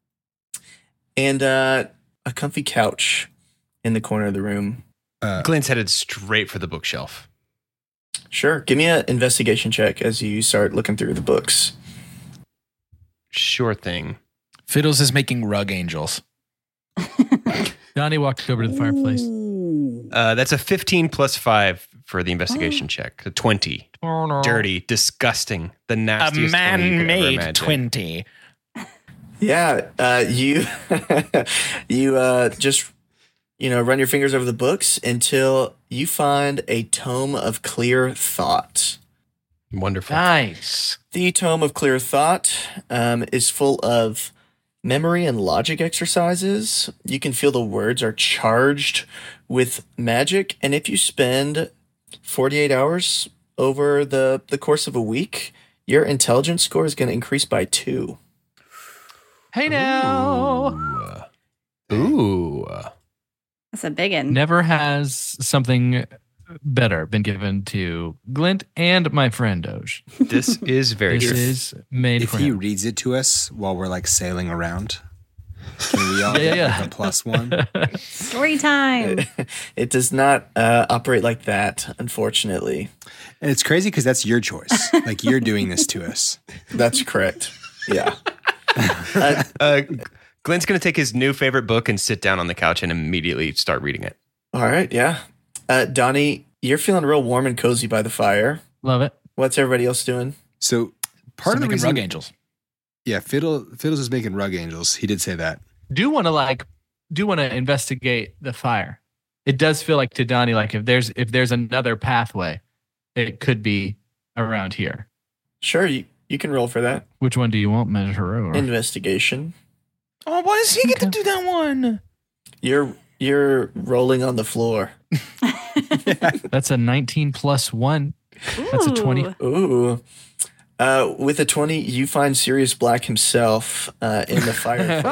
Speaker 3: and uh, a comfy couch in the corner of the room.
Speaker 2: Uh,
Speaker 4: Glenn's headed straight for the bookshelf.
Speaker 3: Sure, give me an investigation check as you start looking through the books.
Speaker 4: Sure thing.
Speaker 7: Fiddles is making rug angels.
Speaker 6: Donnie walked over to the fireplace.
Speaker 4: Uh, that's a fifteen plus five for the investigation check. A twenty. Dirty, disgusting, the
Speaker 7: A
Speaker 4: nastiest thing you could ever
Speaker 7: man-made
Speaker 4: imagine.
Speaker 7: twenty.
Speaker 3: Yeah, uh, you you uh, just you know run your fingers over the books until you find a tome of clear thought.
Speaker 4: Wonderful.
Speaker 6: Nice.
Speaker 3: The tome of clear thought um, is full of memory and logic exercises. You can feel the words are charged with magic, and if you spend forty-eight hours over the, the course of a week, your intelligence score is going to increase by two.
Speaker 6: Hey now.
Speaker 4: Ooh.
Speaker 8: That's a big one.
Speaker 6: Never has something better been given to Glint and my friend Doge.
Speaker 4: This is very
Speaker 6: This
Speaker 4: true.
Speaker 6: is made
Speaker 2: if
Speaker 6: for
Speaker 2: he
Speaker 6: him.
Speaker 2: reads it to us while we're like sailing around, can we all
Speaker 6: Yeah,
Speaker 2: get
Speaker 6: yeah,
Speaker 2: like
Speaker 6: yeah.
Speaker 2: a plus one?
Speaker 8: Story time.
Speaker 3: It does not uh, operate like that, unfortunately.
Speaker 2: And it's crazy because that's your choice. Like you're doing this to us.
Speaker 3: That's correct. Yeah.
Speaker 4: Uh, Glenn's going to take his new favorite book and sit down on the couch and immediately start reading it.
Speaker 3: All right. Yeah. Uh, Donnie, you're feeling real warm and cozy by the fire.
Speaker 6: Love it.
Speaker 3: What's everybody else doing?
Speaker 2: So part
Speaker 7: Part
Speaker 2: of the
Speaker 7: making
Speaker 2: reason,
Speaker 7: rug angels.
Speaker 2: yeah, Fiddle Fiddles is making rug angels. He did say that.
Speaker 6: Do want to like do want to investigate the fire. It does feel like to Donnie like if there's if there's another pathway, it could be around here.
Speaker 3: Sure, you, you can roll for that.
Speaker 6: Which one do you want, Measure? Or?
Speaker 3: Investigation.
Speaker 7: Oh, why does he get to
Speaker 6: Okay.
Speaker 7: do that one?
Speaker 3: You're you're rolling on the floor.
Speaker 6: That's a nineteen plus one. That's a twenty.
Speaker 8: Ooh.
Speaker 3: Ooh. Uh, with a twenty, you find Sirius Black himself uh, in the fireplace.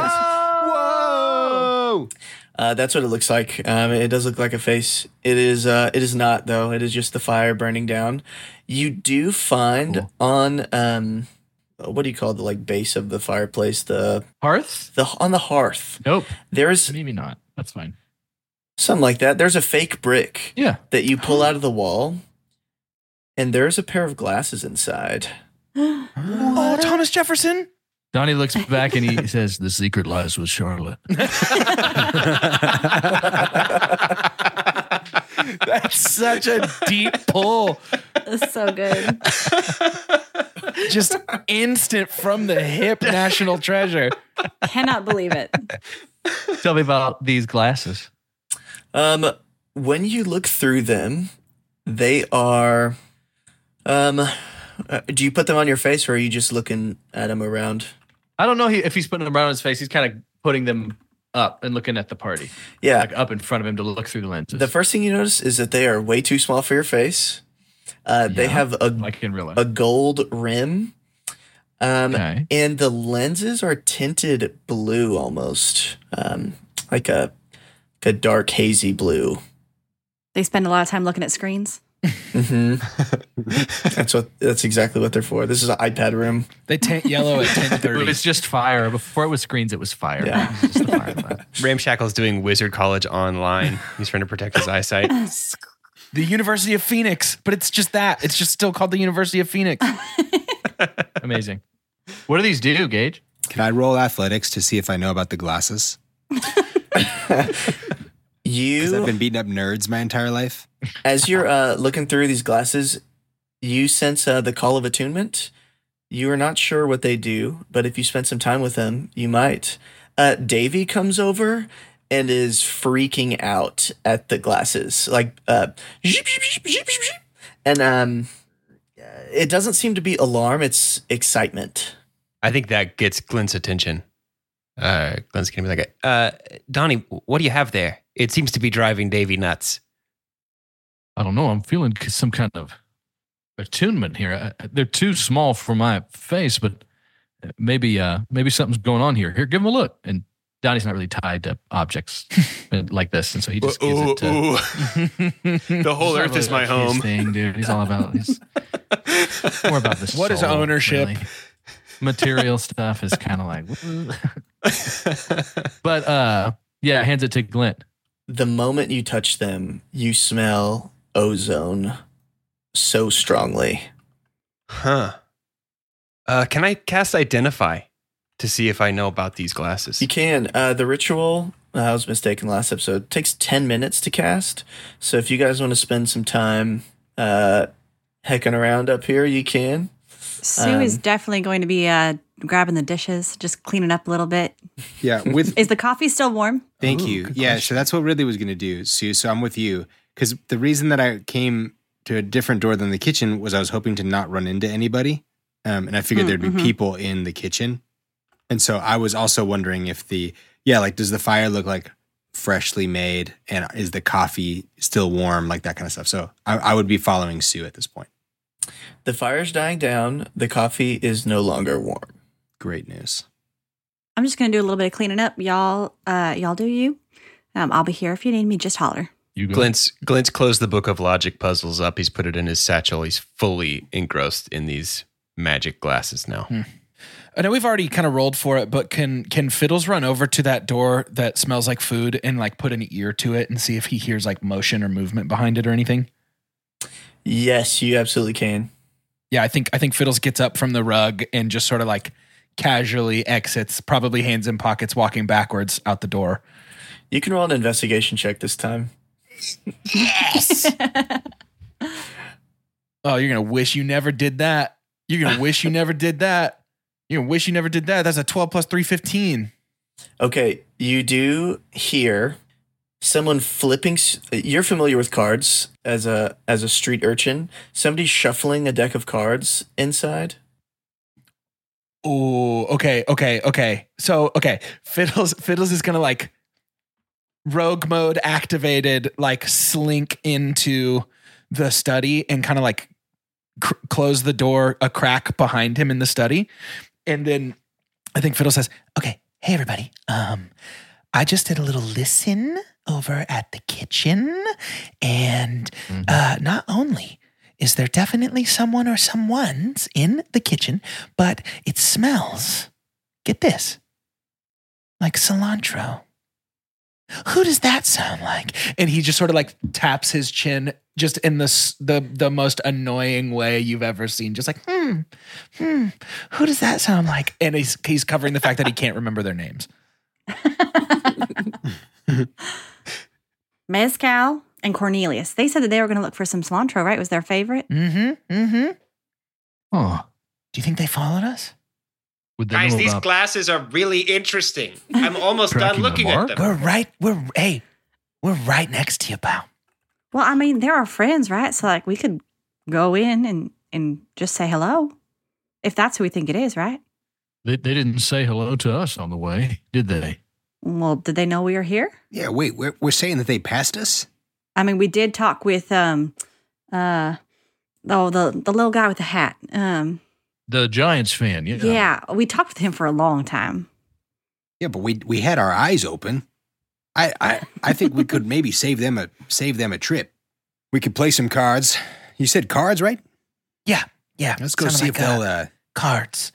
Speaker 2: Whoa!
Speaker 3: Uh, that's what it looks like. Um, it does look like a face. It is. Uh, it is not though. It is just the fire burning down. You do find
Speaker 6: Cool.
Speaker 3: on um, what do you call the like base of the fireplace? The
Speaker 6: Hearth?
Speaker 3: the on the hearth.
Speaker 6: Nope.
Speaker 3: There's
Speaker 6: Maybe not. That's fine.
Speaker 3: something like that. There's a fake brick
Speaker 6: Yeah.
Speaker 3: that you pull out of the wall, and there's a pair of glasses inside.
Speaker 7: Oh, Thomas Jefferson.
Speaker 6: Donnie looks back and he says, "The secret lies with Charlotte."
Speaker 7: That's such a deep pull.
Speaker 8: That's so good.
Speaker 7: Just instant from the hip national treasure.
Speaker 8: Cannot believe it.
Speaker 6: Tell me about these glasses.
Speaker 3: Um, when you look through them, they are. Um, uh, do you put them on your face, or are you just looking at them around?
Speaker 6: I don't know if he's putting them around his face. He's kind of putting them up and looking at the party,
Speaker 3: Yeah.
Speaker 6: like up in front of him to look through the lenses.
Speaker 3: The first thing you notice is that they are way too small for your face. Uh, They
Speaker 6: Yeah.
Speaker 3: have a
Speaker 6: like in real life.
Speaker 3: a gold rim. Um,
Speaker 6: Okay.
Speaker 3: and the lenses are tinted blue almost, um, like a, like a dark hazy blue.
Speaker 8: They spend a lot of time looking at screens.
Speaker 3: hmm that's what. That's exactly what they're for. This is an iPad room.
Speaker 7: They tint yellow at ten
Speaker 6: It
Speaker 7: thirty.
Speaker 6: was just fire. Before it was screens, it was fire.
Speaker 3: Yeah.
Speaker 6: It was just the fire.
Speaker 4: Ramshackle's doing Wizard College online. He's trying to protect his eyesight.
Speaker 7: The University of Phoenix, but it's just that. It's just still called the University of Phoenix.
Speaker 6: Amazing. What do these do, Gage?
Speaker 2: Can I roll athletics to see if I know about the glasses? Because
Speaker 3: You,
Speaker 2: I've been beating up nerds my entire life.
Speaker 3: as you're uh, looking through these glasses, you sense uh, the call of attunement. You are not sure what they do, but if you spend some time with them, you might. Uh, Davy comes over and is freaking out at the glasses, like, uh, and um, it doesn't seem to be alarm; it's excitement.
Speaker 4: I think that gets Glenn's attention. Uh, Glenn's gonna be like, uh, Donnie, what do you have there? It seems to be driving Davy nuts.
Speaker 6: I don't know. I'm feeling some kind of attunement here. I, they're too small for my face, but maybe uh, maybe something's going on here. Here, give him a look. And Donnie's not really tied to objects like this, and so he just gives it to.
Speaker 4: The whole earth is my home.
Speaker 6: His thing, dude. He's all about. He's more about this.
Speaker 7: What is ownership?
Speaker 6: Really. Material stuff is kind of like. But uh, yeah, hands it to Glenn.
Speaker 3: The moment you touch them, you smell ozone so strongly.
Speaker 4: Huh. Uh, can I cast Identify to see if I know about these glasses?
Speaker 3: You can. Uh, the ritual, I was mistaken last episode, takes ten minutes to cast. So if you guys want to spend some time uh, hecking around up here, you can.
Speaker 8: Sue
Speaker 3: Um,
Speaker 8: is definitely going to be uh, grabbing the dishes, just cleaning up a little bit.
Speaker 2: Yeah, with
Speaker 8: Is the coffee still warm?
Speaker 2: thank
Speaker 3: Ooh,
Speaker 2: you.
Speaker 3: good
Speaker 2: Yeah,
Speaker 3: question.
Speaker 2: so that's what Ridley was going to do, Sue. So I'm with you because the reason that I came to a different door than the kitchen was I was hoping to not run into anybody, um, and I figured
Speaker 8: Mm,
Speaker 2: there'd be
Speaker 8: mhm.
Speaker 2: people in the kitchen, and so I was also wondering if the yeah, like does the fire look like freshly made, and is the coffee still warm, like that kind of stuff. So I, I would be following Sue at this point.
Speaker 3: The fire's dying down. The coffee is no longer warm.
Speaker 2: Great news.
Speaker 8: I'm just going to do a little bit of cleaning up. Y'all, uh, y'all do you. Um, I'll be here if you need me. Just holler.
Speaker 6: You go.
Speaker 4: Glenn's, Glenn's closed the book of logic puzzles up. He's put it in his satchel. He's fully engrossed in these magic glasses now.
Speaker 7: Hmm. I know we've already kind of rolled for it, but can can Fiddles run over to that door that smells like food and like put an ear to it and see if he hears like motion or movement behind it or anything?
Speaker 3: Yes, you absolutely can.
Speaker 7: Yeah, I think I think Fiddles gets up from the rug and just sort of like casually exits, probably hands in pockets, walking backwards out the door.
Speaker 3: You can roll an investigation check this time.
Speaker 7: Oh, you're gonna wish you never did that. You're gonna wish you never did that. You're gonna wish you never did that. That's a twelve plus three, fifteen.
Speaker 3: Okay, you do hear someone flipping. s- You're familiar with cards as a as a street urchin. Somebody shuffling a deck of cards inside.
Speaker 7: Oh, okay, okay, okay. So, okay, Fiddles Fiddles is gonna like rogue mode activated, like slink into the study and kind of like cr- close the door a crack behind him in the study, and then I think Fiddle says, "Okay, hey everybody, um, I just did a little listen over at the kitchen, and uh, not only." Is there definitely someone or someone's in the kitchen, but it smells, get this, like cilantro. Who does that sound like? And he just sort of like taps his chin just in the s- the the most annoying way you've ever seen. Just like, hmm, hmm, who does that sound like? And he's he's covering the fact that he can't remember their names.
Speaker 8: Mezcal and Cornelius. They said that they were going to look for some cilantro, right? It was their favorite.
Speaker 7: Mm-hmm, mm-hmm.
Speaker 6: Oh,
Speaker 7: Do you think they followed us?
Speaker 6: would they know about
Speaker 4: glasses are really interesting. I'm almost
Speaker 6: Tracking the mark?
Speaker 7: We're right, we're, hey, we're right next to you, pal.
Speaker 8: Well, I mean, they're our friends, right? So, like, we could go in and, and just say hello if that's who we think it is, right?
Speaker 6: They, they didn't say hello to us on the way, did they?
Speaker 8: Well, did they know we were here?
Speaker 2: Yeah, wait, we're, we're saying that they passed us?
Speaker 8: I mean, we did talk with, um, uh, oh, the, the little guy with the hat. Um,
Speaker 6: The Giants fan, yeah.
Speaker 8: yeah, we talked with him for a long time.
Speaker 2: Yeah, but we we had our eyes open. I, I, I think we could maybe save them a save them a trip. We could play some cards. You said cards, right?
Speaker 7: Yeah, yeah.
Speaker 2: Let's go
Speaker 7: Sounded
Speaker 2: see
Speaker 7: like,
Speaker 2: if they'll.
Speaker 7: uh,
Speaker 2: Uh,
Speaker 7: cards.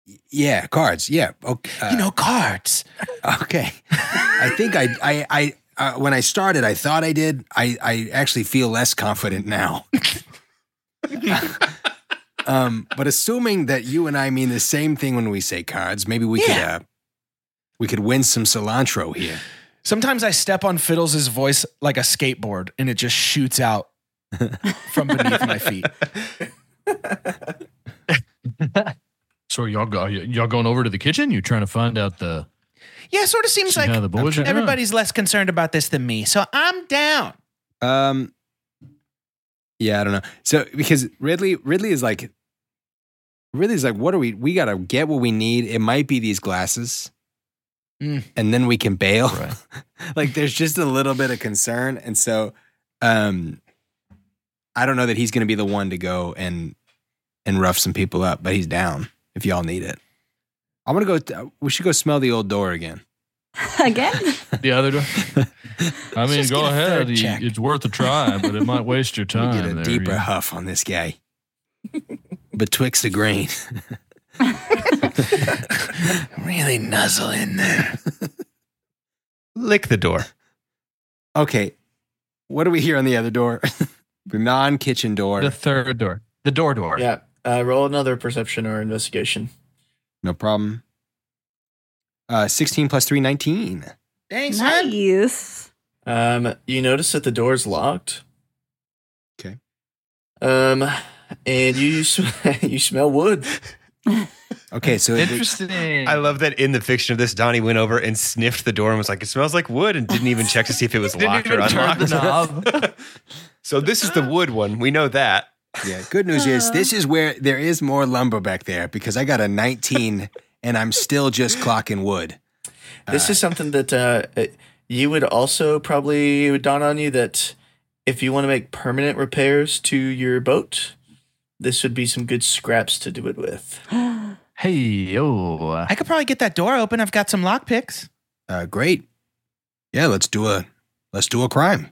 Speaker 2: yeah, cards. Yeah. Okay. Uh,
Speaker 7: you know, cards.
Speaker 2: Okay. I think I, I I uh, when I started, I thought I did. I, I actually feel less confident now. um, but assuming that you and I mean the same thing when we say cards, maybe we
Speaker 7: Yeah.
Speaker 2: could uh, we could win some cilantro here.
Speaker 7: Sometimes I step on Fiddles' voice like a skateboard, and it just shoots out from beneath my feet.
Speaker 6: So y'all go, y'all going over to the kitchen? You trying to find out the
Speaker 7: Yeah, it sort of seems
Speaker 6: see
Speaker 7: like
Speaker 6: how the boys are doing?
Speaker 7: everybody's less concerned about this than me, so I'm down.
Speaker 2: Um, yeah, I don't know. So because Ridley, Ridley is like, Ridley's like, what are we? We gotta get what we need. It might be these glasses,
Speaker 7: Mm.
Speaker 2: and then we can bail.
Speaker 6: Right.
Speaker 2: Like, there's just a little bit of concern, and so, um, I don't know that he's gonna be the one to go and and rough some people up, but he's down if y'all need it. I'm gonna go. T- we should go smell the old door again.
Speaker 8: Again?
Speaker 6: The other door? I mean,
Speaker 7: just
Speaker 6: go
Speaker 7: get a
Speaker 6: ahead.
Speaker 7: third
Speaker 6: You-
Speaker 7: check.
Speaker 6: It's worth a try, but it might waste your
Speaker 2: Let
Speaker 6: time.
Speaker 2: me get a
Speaker 6: there.
Speaker 2: deeper
Speaker 6: You-
Speaker 2: huff on this guy. Betwixt the grain.
Speaker 7: Really nuzzle in there.
Speaker 4: Lick the door.
Speaker 2: Okay, what do we hear on the other door? The non-kitchen door.
Speaker 6: The third door. The door door.
Speaker 3: Yeah. Uh, roll another perception or investigation.
Speaker 2: No problem. Uh, sixteen plus three, nineteen.
Speaker 7: Dang, son.
Speaker 8: Nice.
Speaker 3: Um, you notice that the door is locked.
Speaker 2: Okay.
Speaker 3: Um, and you sm- you smell wood.
Speaker 2: Okay, so it-
Speaker 6: Interesting.
Speaker 4: I love that in the fiction of this, Donnie went over and sniffed the door and was like, it smells like wood, and didn't even check to see if it was
Speaker 6: Didn't
Speaker 4: locked or
Speaker 6: even turn
Speaker 4: unlocked.
Speaker 6: the knob.
Speaker 4: So this is the wood one. We know that.
Speaker 2: yeah, good news is this is where there is more lumber back there because I got a nineteen and I'm still just clocking wood.
Speaker 3: This is something that uh, you would also probably it would dawn on you that if you want to make permanent repairs to your boat, this would be some good scraps to do it with.
Speaker 6: Hey, yo.
Speaker 7: I could probably get that door open. I've got some lockpicks.
Speaker 2: Uh, great. Yeah, let's do a let's do a crime.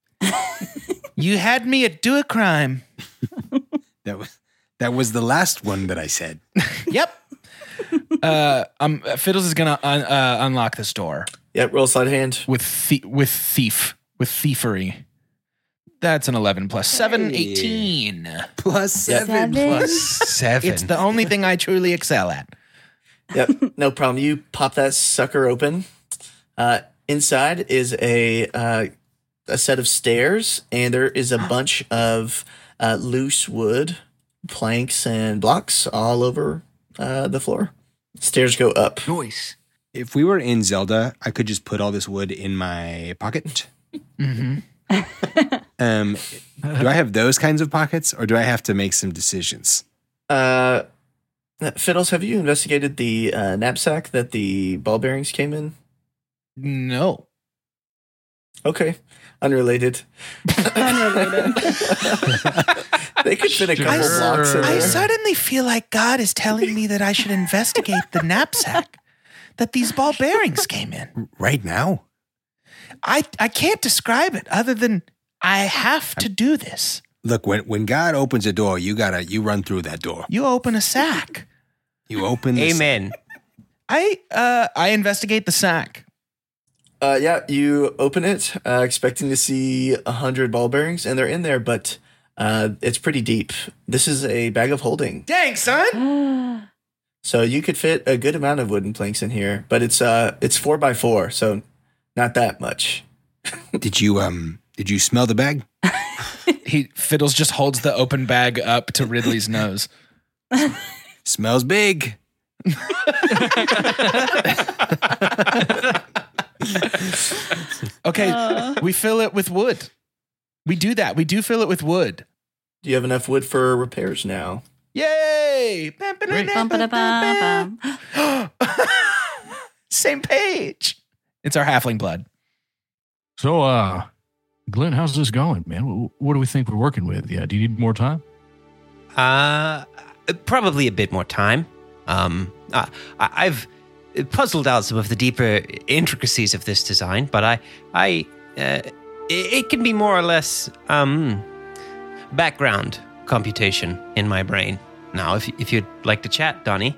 Speaker 7: You had me at do a crime.
Speaker 2: That was that was the last one that I said.
Speaker 7: Yep. uh, um, Fiddles is gonna un- uh, unlock this door
Speaker 3: Yep, roll sleight of hand.
Speaker 7: with thie- with thief with thiefery. That's an eleven plus seven,
Speaker 2: Hey.
Speaker 7: eighteen.
Speaker 2: Plus seven.
Speaker 8: Seven.
Speaker 4: Plus seven.
Speaker 7: It's the only thing I truly excel at.
Speaker 3: Yep, no problem. You pop that sucker open. Uh, inside is a uh, a set of stairs, and there is a bunch of uh, loose wood, planks, and blocks all over uh, the floor. Stairs go up.
Speaker 6: Noise.
Speaker 2: If we were in Zelda, I could just put all this wood in my pocket.
Speaker 7: Mm-hmm.
Speaker 2: Um, do I have those kinds of pockets, or do I have to make some decisions?
Speaker 3: Uh, Fiddles, have you investigated the uh, knapsack that the ball bearings came in?
Speaker 7: No.
Speaker 3: Okay, unrelated.
Speaker 8: Unrelated.
Speaker 3: They could fit a couple
Speaker 6: Sure.
Speaker 3: blocks in
Speaker 7: I
Speaker 3: there.
Speaker 7: suddenly feel like God is telling me that I should investigate the knapsack that these ball bearings came in.
Speaker 2: Right now?
Speaker 7: I, I can't describe it other than I have to do this.
Speaker 2: Look, when when God opens a door, you gotta you run through that door.
Speaker 7: You open a sack.
Speaker 2: You open. The
Speaker 4: Amen.
Speaker 7: I uh I investigate the sack.
Speaker 3: Uh, yeah, you open it, uh, expecting to see a hundred ball bearings, and they're in there, but uh, it's pretty deep. This is a bag of holding,
Speaker 7: Dang, son.
Speaker 3: so you could fit a good amount of wooden planks in here. But it's uh, it's four by four, so not that much.
Speaker 2: Did you um? Did you smell the bag?
Speaker 7: He Fiddles just holds the open bag up to Ridley's nose.
Speaker 2: Smells big.
Speaker 7: Okay, we fill it with wood. We do that. We do fill it with wood.
Speaker 3: Do you have enough wood for repairs now?
Speaker 7: Yay!
Speaker 8: Bum-ba-da-bum-bum.
Speaker 7: Same page. It's our halfling blood.
Speaker 6: So, uh, Glenn, how's this going, man? Wh- What do we think we're working with? Yeah, do you need more time?
Speaker 4: Uh, probably a bit more time. Um, uh, I- I've puzzled out some of the deeper intricacies of this design, but I, I, uh, it, it can be more or less um, background computation in my brain. Now, if if you'd like to chat, Donnie.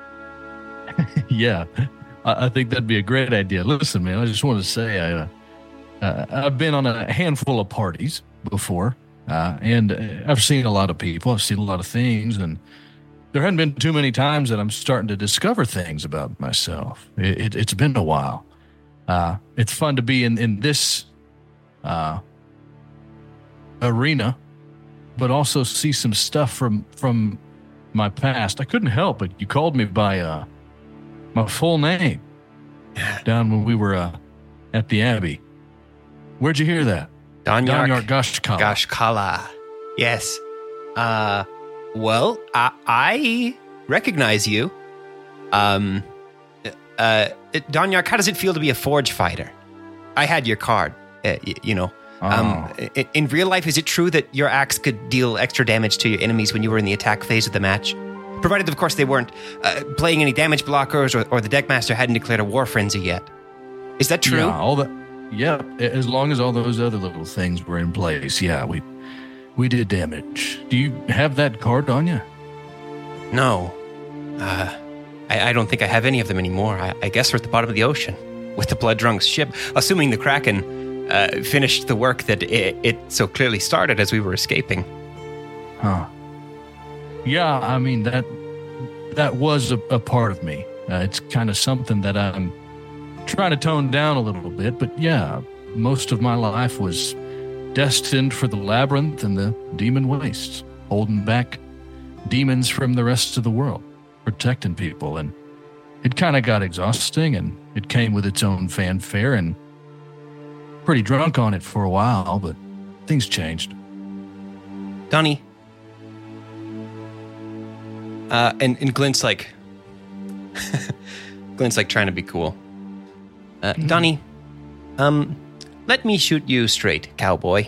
Speaker 6: Yeah, I, I think that'd be a great idea. Listen, man, I just want to say I, uh,
Speaker 7: uh, I've been on a handful of parties before, uh, and uh, I've seen a lot of people. I've seen a lot of things, and there hadn't been too many times that I'm starting to discover things about myself. It, it, it's been a while. Uh, it's fun to be in, in this uh, arena, but also see some stuff from from my past. I couldn't help it. You called me by uh, my full name down when we were uh, at the Abbey. Where'd you hear that?
Speaker 4: Danyark,
Speaker 7: Danyark Gashkala.
Speaker 4: Gashkala. Yes. Uh, well, I, I recognize you. Um, uh, Danyark, how does it feel to be a forge fighter? I had your card, uh, y- you know.
Speaker 7: Oh.
Speaker 4: Um, in, in real life, is it true that your axe could deal extra damage to your enemies when you were in the attack phase of the match? Provided, of course, they weren't uh, playing any damage blockers or, or the Deckmaster hadn't declared a war frenzy yet. Is that true?
Speaker 7: Yeah, all the, yeah, as long as all those other little things were in place, yeah, we we did damage. Do you have that card on you?
Speaker 4: No. Uh, I, I don't think I have any of them anymore. I, I guess we're at the bottom of the ocean with the Blood-Drunk's ship, assuming the Kraken uh, finished the work that it, it so clearly started as we were escaping.
Speaker 7: Huh. Yeah, I mean, that that was a, a part of me. Uh, it's kind of something that I'm trying to tone down a little bit, but yeah, most of my life was destined for the labyrinth and the demon wastes, holding back demons from the rest of the world, protecting people, and it kind of got exhausting, and it came with its own fanfare, and pretty drunk on it for a while, but things changed.
Speaker 4: Donnie. Uh, and, and Glint's like... Glint's like trying to be cool. Uh, mm-hmm. Donnie, um, let me shoot you straight, cowboy.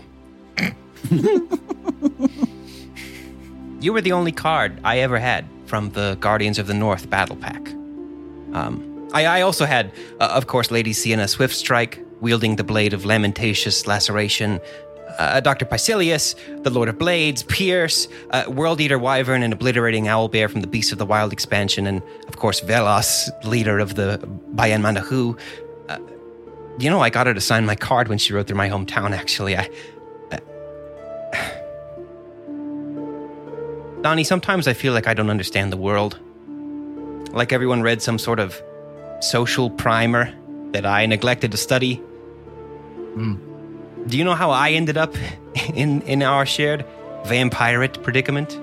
Speaker 4: You were the only card I ever had from the Guardians of the North battle pack. Um, I, I also had, uh, of course, Lady Sienna Swiftstrike, wielding the Blade of Lamentatious Laceration, uh, Doctor Picilius, the Lord of Blades, Pierce, uh, World Eater Wyvern, and Obliterating Owlbear from the Beast of the Wild expansion, and, of course, Velos, leader of the Bayan Mandahu. Uh, you know, I got her to sign my card when she rode through my hometown, actually. I... Uh, Donnie, sometimes I feel like I don't understand the world. Like everyone read some sort of social primer that I neglected to study.
Speaker 7: Mm.
Speaker 4: Do you know how I ended up in, in our shared vampirate predicament?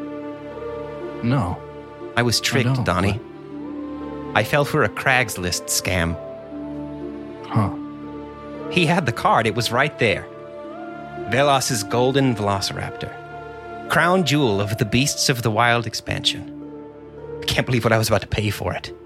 Speaker 7: No.
Speaker 4: I was tricked,
Speaker 7: I
Speaker 4: Donnie.
Speaker 7: What?
Speaker 4: I fell for a Craigslist scam.
Speaker 7: Huh.
Speaker 4: He had the card. It was right there. Velos's golden velociraptor. Crown jewel of the Beasts of the Wild expansion. I can't believe what I was about to pay for it.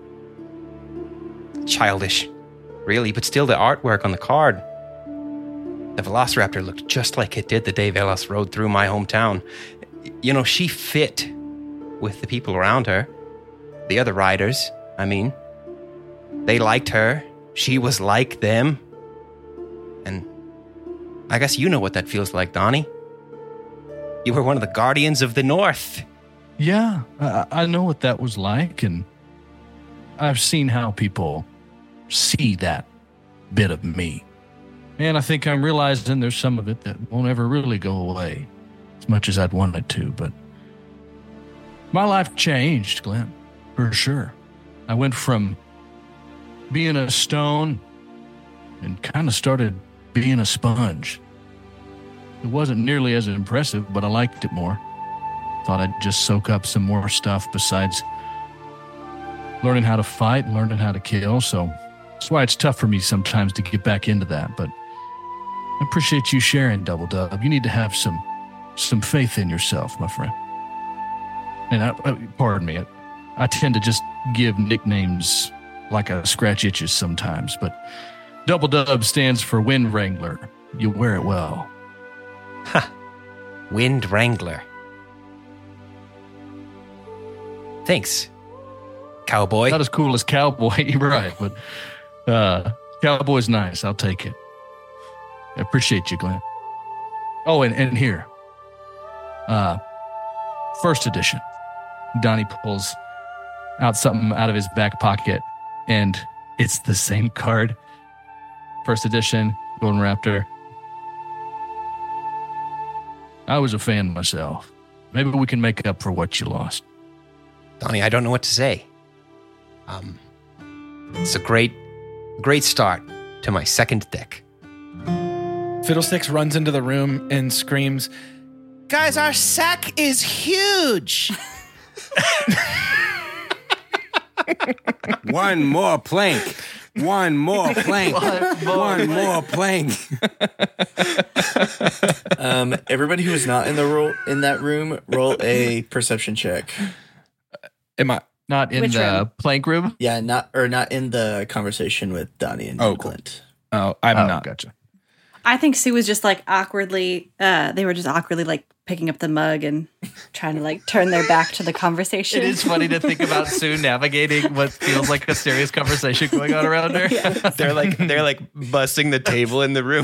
Speaker 4: Childish. Really, but still the artwork on the card. The velociraptor looked just like it did the day Velos rode through my hometown. You know, she fit with the people around her. The other riders, I mean. They liked her. She was like them. And I guess you know what that feels like, Donnie. You were one of the Guardians of the North.
Speaker 7: Yeah, I, I know what that was like, and I've seen how people see that bit of me. And I think I'm realizing there's some of it that won't ever really go away, as much as I'd want it to, but my life changed, Glenn, for sure. I went from being a stone and kind of started being a sponge. It wasn't nearly as impressive, but I liked it more. Thought I'd just soak up some more stuff besides learning how to fight and learning how to kill, so that's why it's tough for me sometimes to get back into that, but I appreciate you sharing, Double Dub. You need to have some some faith in yourself, my friend. And I, I, pardon me, I, I tend to just give nicknames like I scratch itches sometimes, but Double Dub stands for Wind Wrangler. You wear it well.
Speaker 4: Ha! Huh. Wind Wrangler. Thanks, cowboy.
Speaker 7: Not as cool as cowboy, you're right, but uh, cowboy's nice. I'll take it. I appreciate you, Glenn. Oh, and, and here. Uh, first edition. Donnie pulls out something out of his back pocket, and it's the same card. First edition, Golden Raptor. I was a fan myself. Maybe we can make up for what you lost.
Speaker 4: Donnie, I don't know what to say. Um, it's a great, great start to my second deck.
Speaker 7: Fiddlesticks runs into the room and screams,
Speaker 5: Guys, our sack is huge.
Speaker 2: One more plank. One more plank. One more plank.
Speaker 3: Um, everybody who is not in the roll in that room, roll a perception check.
Speaker 7: Am I not in
Speaker 8: Which
Speaker 7: the
Speaker 8: room?
Speaker 7: plank room?
Speaker 3: Yeah, not or not in the conversation with Donnie and
Speaker 2: Oh, cool.
Speaker 3: Clint.
Speaker 7: Oh, I'm
Speaker 6: Oh,
Speaker 7: not.
Speaker 6: Gotcha.
Speaker 8: I think Sue was just like awkwardly, uh, they were just awkwardly like picking up the mug and trying to like turn their back to the conversation.
Speaker 6: It is funny to think about Sue navigating what feels like a serious conversation going on around her.
Speaker 4: They're like they're like busting the table in the room.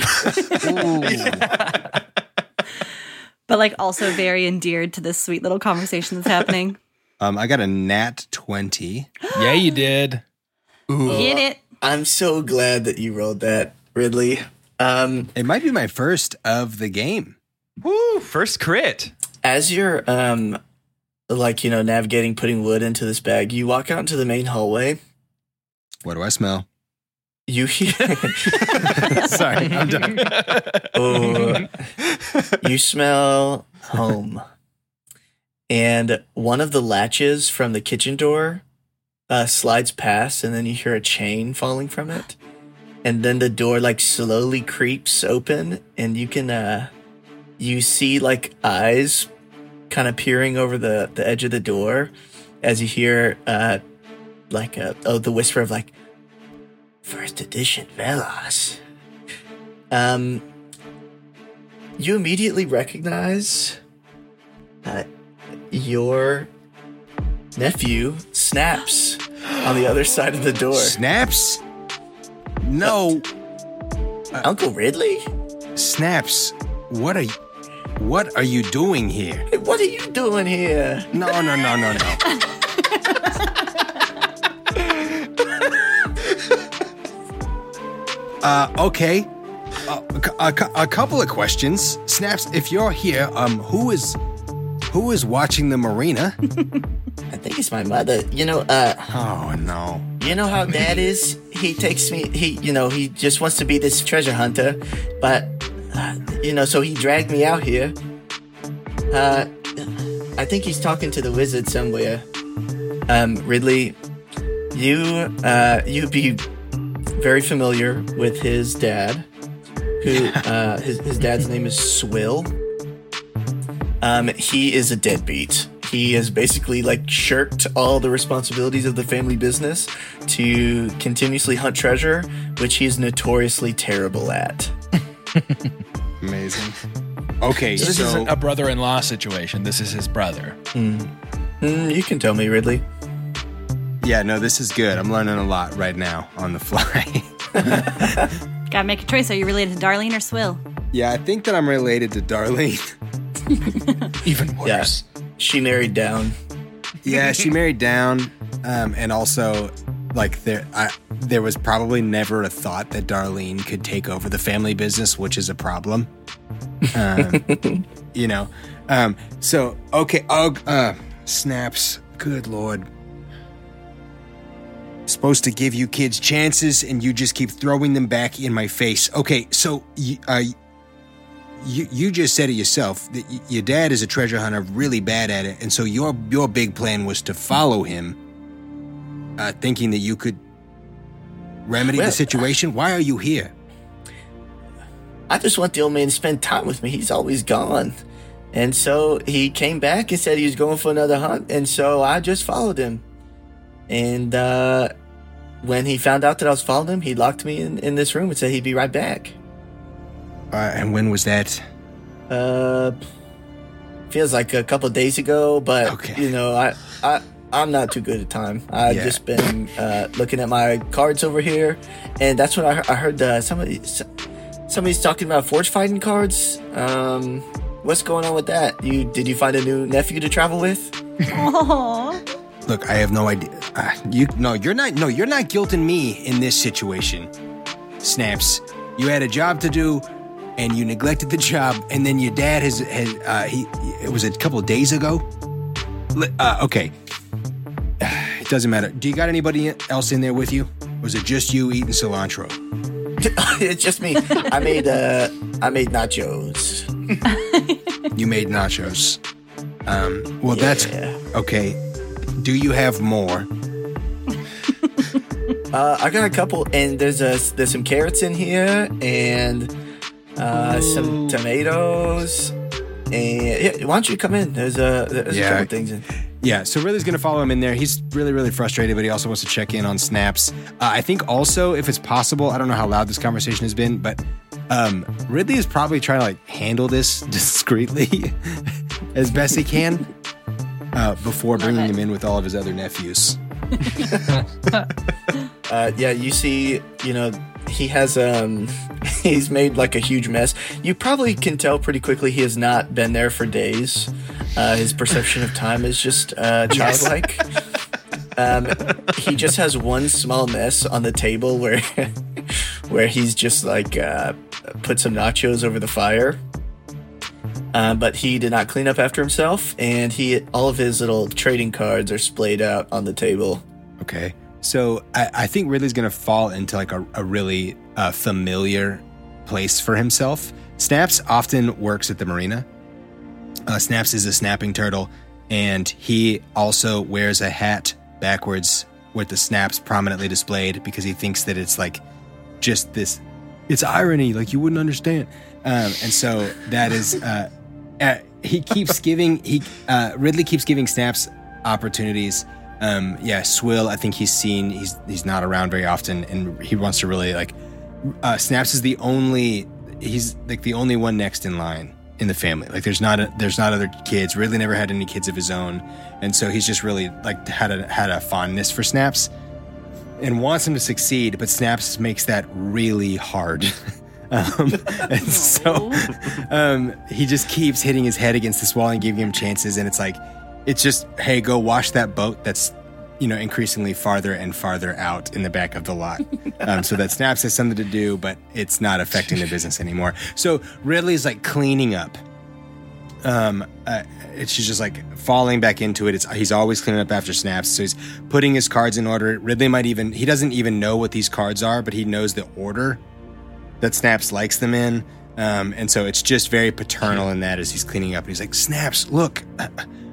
Speaker 8: But like also very endeared to this sweet little conversation that's happening.
Speaker 2: Um, I got a nat twenty.
Speaker 7: Yeah, you did.
Speaker 8: Get it?
Speaker 3: I'm so glad that you rolled that, Ridley. Um,
Speaker 2: It might be my first of the game.
Speaker 4: Woo! First crit.
Speaker 3: as you're um, like you know navigating, putting wood into this bag, you walk out into the main hallway.
Speaker 2: What do I smell?
Speaker 3: You hear.
Speaker 2: Sorry, I'm done.
Speaker 3: Oh, you smell home. And one of the latches from the kitchen door uh, slides past, and then you hear a chain falling from it. And then the door like slowly creeps open, and you can uh, you see like eyes kind of peering over the, the edge of the door as you hear uh, like a, oh the whisper of like first edition Velas. Um, you immediately recognize uh, your nephew, Snaps, on the other side of the door.
Speaker 2: Snaps? No.
Speaker 3: Uncle Ridley?
Speaker 2: Snaps. What are you, what are you doing here?
Speaker 3: Hey, what are you doing here?
Speaker 2: No, no, no, no, no. uh, okay. Uh, a, a, a couple of questions. Snaps, if you're here, um, who is who is watching the marina?
Speaker 3: I think it's my mother. You know, uh,
Speaker 2: Oh no.
Speaker 3: you know how Dad is? He takes me, he, you know, he just wants to be this treasure hunter, but, uh, you know, so he dragged me out here. Uh, I think he's talking to the wizard somewhere. Um, Ridley, you, uh, you'd be very familiar with his dad, who, uh, his, his dad's name is Swill. Um, he is a deadbeat. He has basically like shirked all the responsibilities of the family business to continuously hunt treasure, which he is notoriously terrible at.
Speaker 2: Amazing. Okay,
Speaker 7: So this
Speaker 2: so
Speaker 7: isn't a brother-in-law situation. This is his brother.
Speaker 3: Mm, you can tell me, Ridley.
Speaker 2: yeah, no, this is good. I'm learning a lot right now on the fly.
Speaker 8: Gotta make a choice. Are you related to Darlene or Swill?
Speaker 2: Yeah, I think that I'm related to Darlene.
Speaker 7: Even worse.
Speaker 3: Yeah. She married down.
Speaker 2: Yeah, she married down, um, and also, like there, I, there was probably never a thought that Darlene could take over the family business, which is a problem. Um, you know, um, so okay, oh, uh, Snaps. Good Lord, supposed to give you kids chances, and you just keep throwing them back in my face. Okay, so you, uh, you you just said it yourself that y- your dad is a treasure hunter, really bad at it, and so your your big plan was to follow him, uh, thinking that you could remedy
Speaker 3: Well,
Speaker 2: the situation. Why are you here?
Speaker 3: I just want the old man to spend time with me. He's always gone. And so he came back and said he was going for another hunt. And so I just followed him. And uh, when he found out that I was following him, he locked me in, in this room and said he'd be right back.
Speaker 2: Uh, and when was that?
Speaker 3: Uh, feels like a couple days ago, but
Speaker 2: Okay.
Speaker 3: you know, I, I, I'm not too good at time. I've
Speaker 2: Yeah.
Speaker 3: just been uh, looking at my cards over here, and that's when I, I heard uh, somebody, somebody's talking about forge fighting cards. Um, what's going on with that? You did you find a new nephew to travel with?
Speaker 8: Aww.
Speaker 2: Look, I have no idea. Uh, you no, you're not. No, you're not guilting me in this situation, Snaps. You had a job to do, and you neglected the job, and then your dad has, has uh, he, it was a couple of days ago. Uh, okay. It doesn't matter. Do you got anybody else in there with you? Or was it just you eating cilantro?
Speaker 3: It's just me. I made, uh, I made nachos.
Speaker 2: You made nachos. Um, well,
Speaker 3: Yeah.
Speaker 2: that's okay. Do you have more?
Speaker 3: Uh, I got a couple, and there's a there's some carrots in here, and uh, some tomatoes, and yeah, why don't you come in? There's a there's
Speaker 2: Yeah.
Speaker 3: a couple things in.
Speaker 2: Yeah, so Ridley's going to follow him in there. He's really, really frustrated, but he also wants to check in on Snaps. Uh, I think also, if it's possible, I don't know how loud this conversation has been, but um, Ridley is probably trying to like handle this discreetly as best he can uh, before bringing
Speaker 8: it.
Speaker 2: him in with all of his other nephews.
Speaker 3: Uh, yeah, you see, you know, he has um, he's made like a huge mess. You probably can tell pretty quickly he has not been there for days. Uh, his perception of time is just uh, childlike. Um, he just has one small mess on the table where where he's just like uh, put some nachos over the fire. Uh, but he did not clean up after himself, and he all of his little trading cards are splayed out on the table.
Speaker 2: Okay. So I, I think Ridley's going to fall into like a, a really uh, familiar place for himself. Snaps often works at the marina. Uh, Snaps is a snapping turtle, and he also wears a hat backwards with the snaps prominently displayed because he thinks that it's like just this, it's irony, like you wouldn't understand. Um, and so that is, uh, uh, he keeps giving, he uh, Ridley keeps giving Snaps opportunities. Um, yeah, Swill, I think he's seen, he's he's not around very often, and he wants to really like, uh, Snaps is the only, he's like the only one next in line in the family. Like there's not a, there's not other kids. Ridley never had any kids of his own, and so he's just really like had a had a fondness for Snaps and wants him to succeed, but Snaps makes that really hard. um, and so um, he just keeps hitting his head against this wall and giving him chances, and it's like it's just, hey, go wash that boat that's, you know, increasingly farther and farther out in the back of the lot. Um, so that Snaps has something to do, but it's not affecting the business anymore. So Ridley's like cleaning up. Um, uh, it's she's just like falling back into it. It's, he's always cleaning up after Snaps. So he's putting his cards in order. Ridley might even, he doesn't even know what these cards are, but he knows the order that Snaps likes them in. Um, and so it's just very paternal in that as he's cleaning up. And he's like, Snaps, look, uh,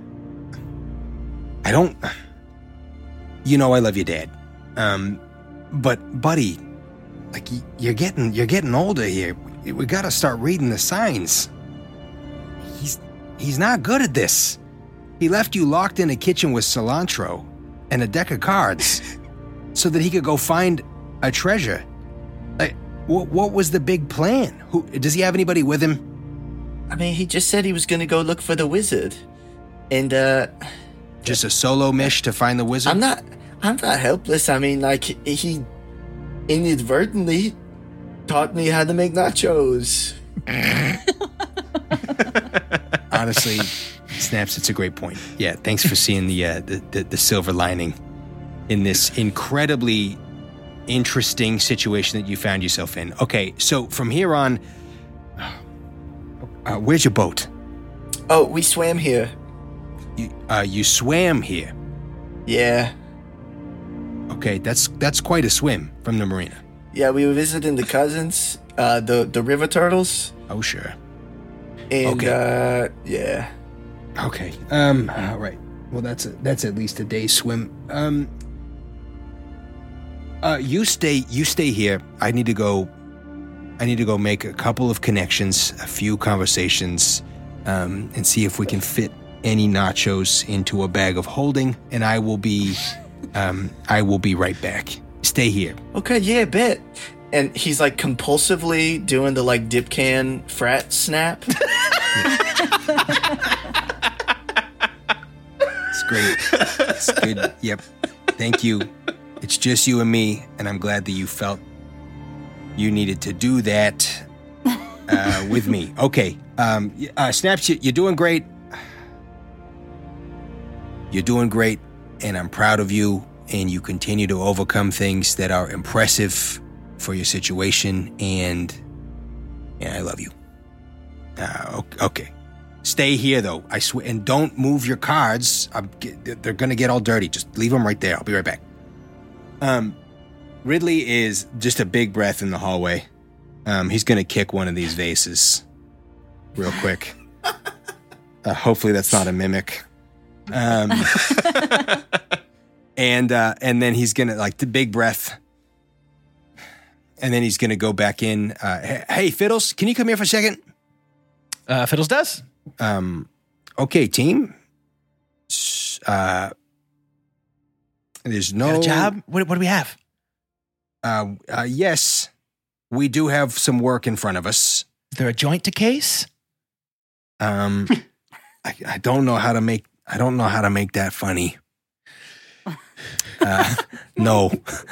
Speaker 2: I don't... You know I love you, Dad. Um, but buddy, like you're getting you're getting older here. We, we got to start reading the signs. He's he's not good at this. He left you locked in a kitchen with cilantro and a deck of cards so that he could go find a treasure. Like, what what was the big plan? Who does he have anybody with him?
Speaker 3: I mean, he just said he was going to go look for the wizard, and uh,
Speaker 2: Just a solo mish to find the wizard?
Speaker 3: I'm not. I'm not helpless. I mean, like he inadvertently taught me how to make nachos.
Speaker 2: Honestly, Snaps, it's a great point. Yeah, thanks for seeing the, uh, the, the the silver lining in this incredibly interesting situation that you found yourself in. Okay, so from here on, uh, where's your boat?
Speaker 3: Oh, we swam here.
Speaker 2: You, uh, you swam here.
Speaker 3: Yeah,
Speaker 2: Okay, that's that's quite a swim from the marina.
Speaker 3: yeah. We were visiting the cousins, uh, the the river turtles,
Speaker 2: Oh, sure.
Speaker 3: and
Speaker 2: Okay.
Speaker 3: uh, yeah.
Speaker 2: Okay. Um. All right. Well, that's a, that's at least a day's swim. Um. Uh. You stay. You stay here. I need to go. I need to go make a couple of connections, a few conversations, um, and see if we can fit any nachos into a bag of holding. And I will be. Um. I will be right back. Stay here.
Speaker 3: Okay, yeah, bet. And he's like compulsively doing the like dip can frat snap.
Speaker 2: It's great. It's good. Yep. Thank you. It's just you and me, and I'm glad that you felt you needed to do that uh, with me. Okay. Um, uh, Snaps, you- you're doing great. You're doing great, and I'm proud of you, and you continue to overcome things that are impressive for your situation, and yeah, I love you. Uh, okay. Stay here, though. I swear. And don't move your cards. I'm, they're going to get all dirty. Just leave them right there. I'll be right back. Um, Ridley is just a big breath in the hallway. Um, he's going to kick one of these vases real quick. Uh, hopefully that's not a mimic. Um, and uh, and then he's going to, like, the big breath. And then he's going to go back in. Uh, hey, Fiddles, can you come here for a second?
Speaker 7: Uh, Fiddles does.
Speaker 2: Um, okay, team. Uh, there's no
Speaker 7: Got a job. What, what do we have?
Speaker 2: Uh, uh, yes, we do have some work in front of us.
Speaker 7: Is there a joint to case?
Speaker 2: Um, I, I don't know how to make. I don't know how to make that funny. Uh, no.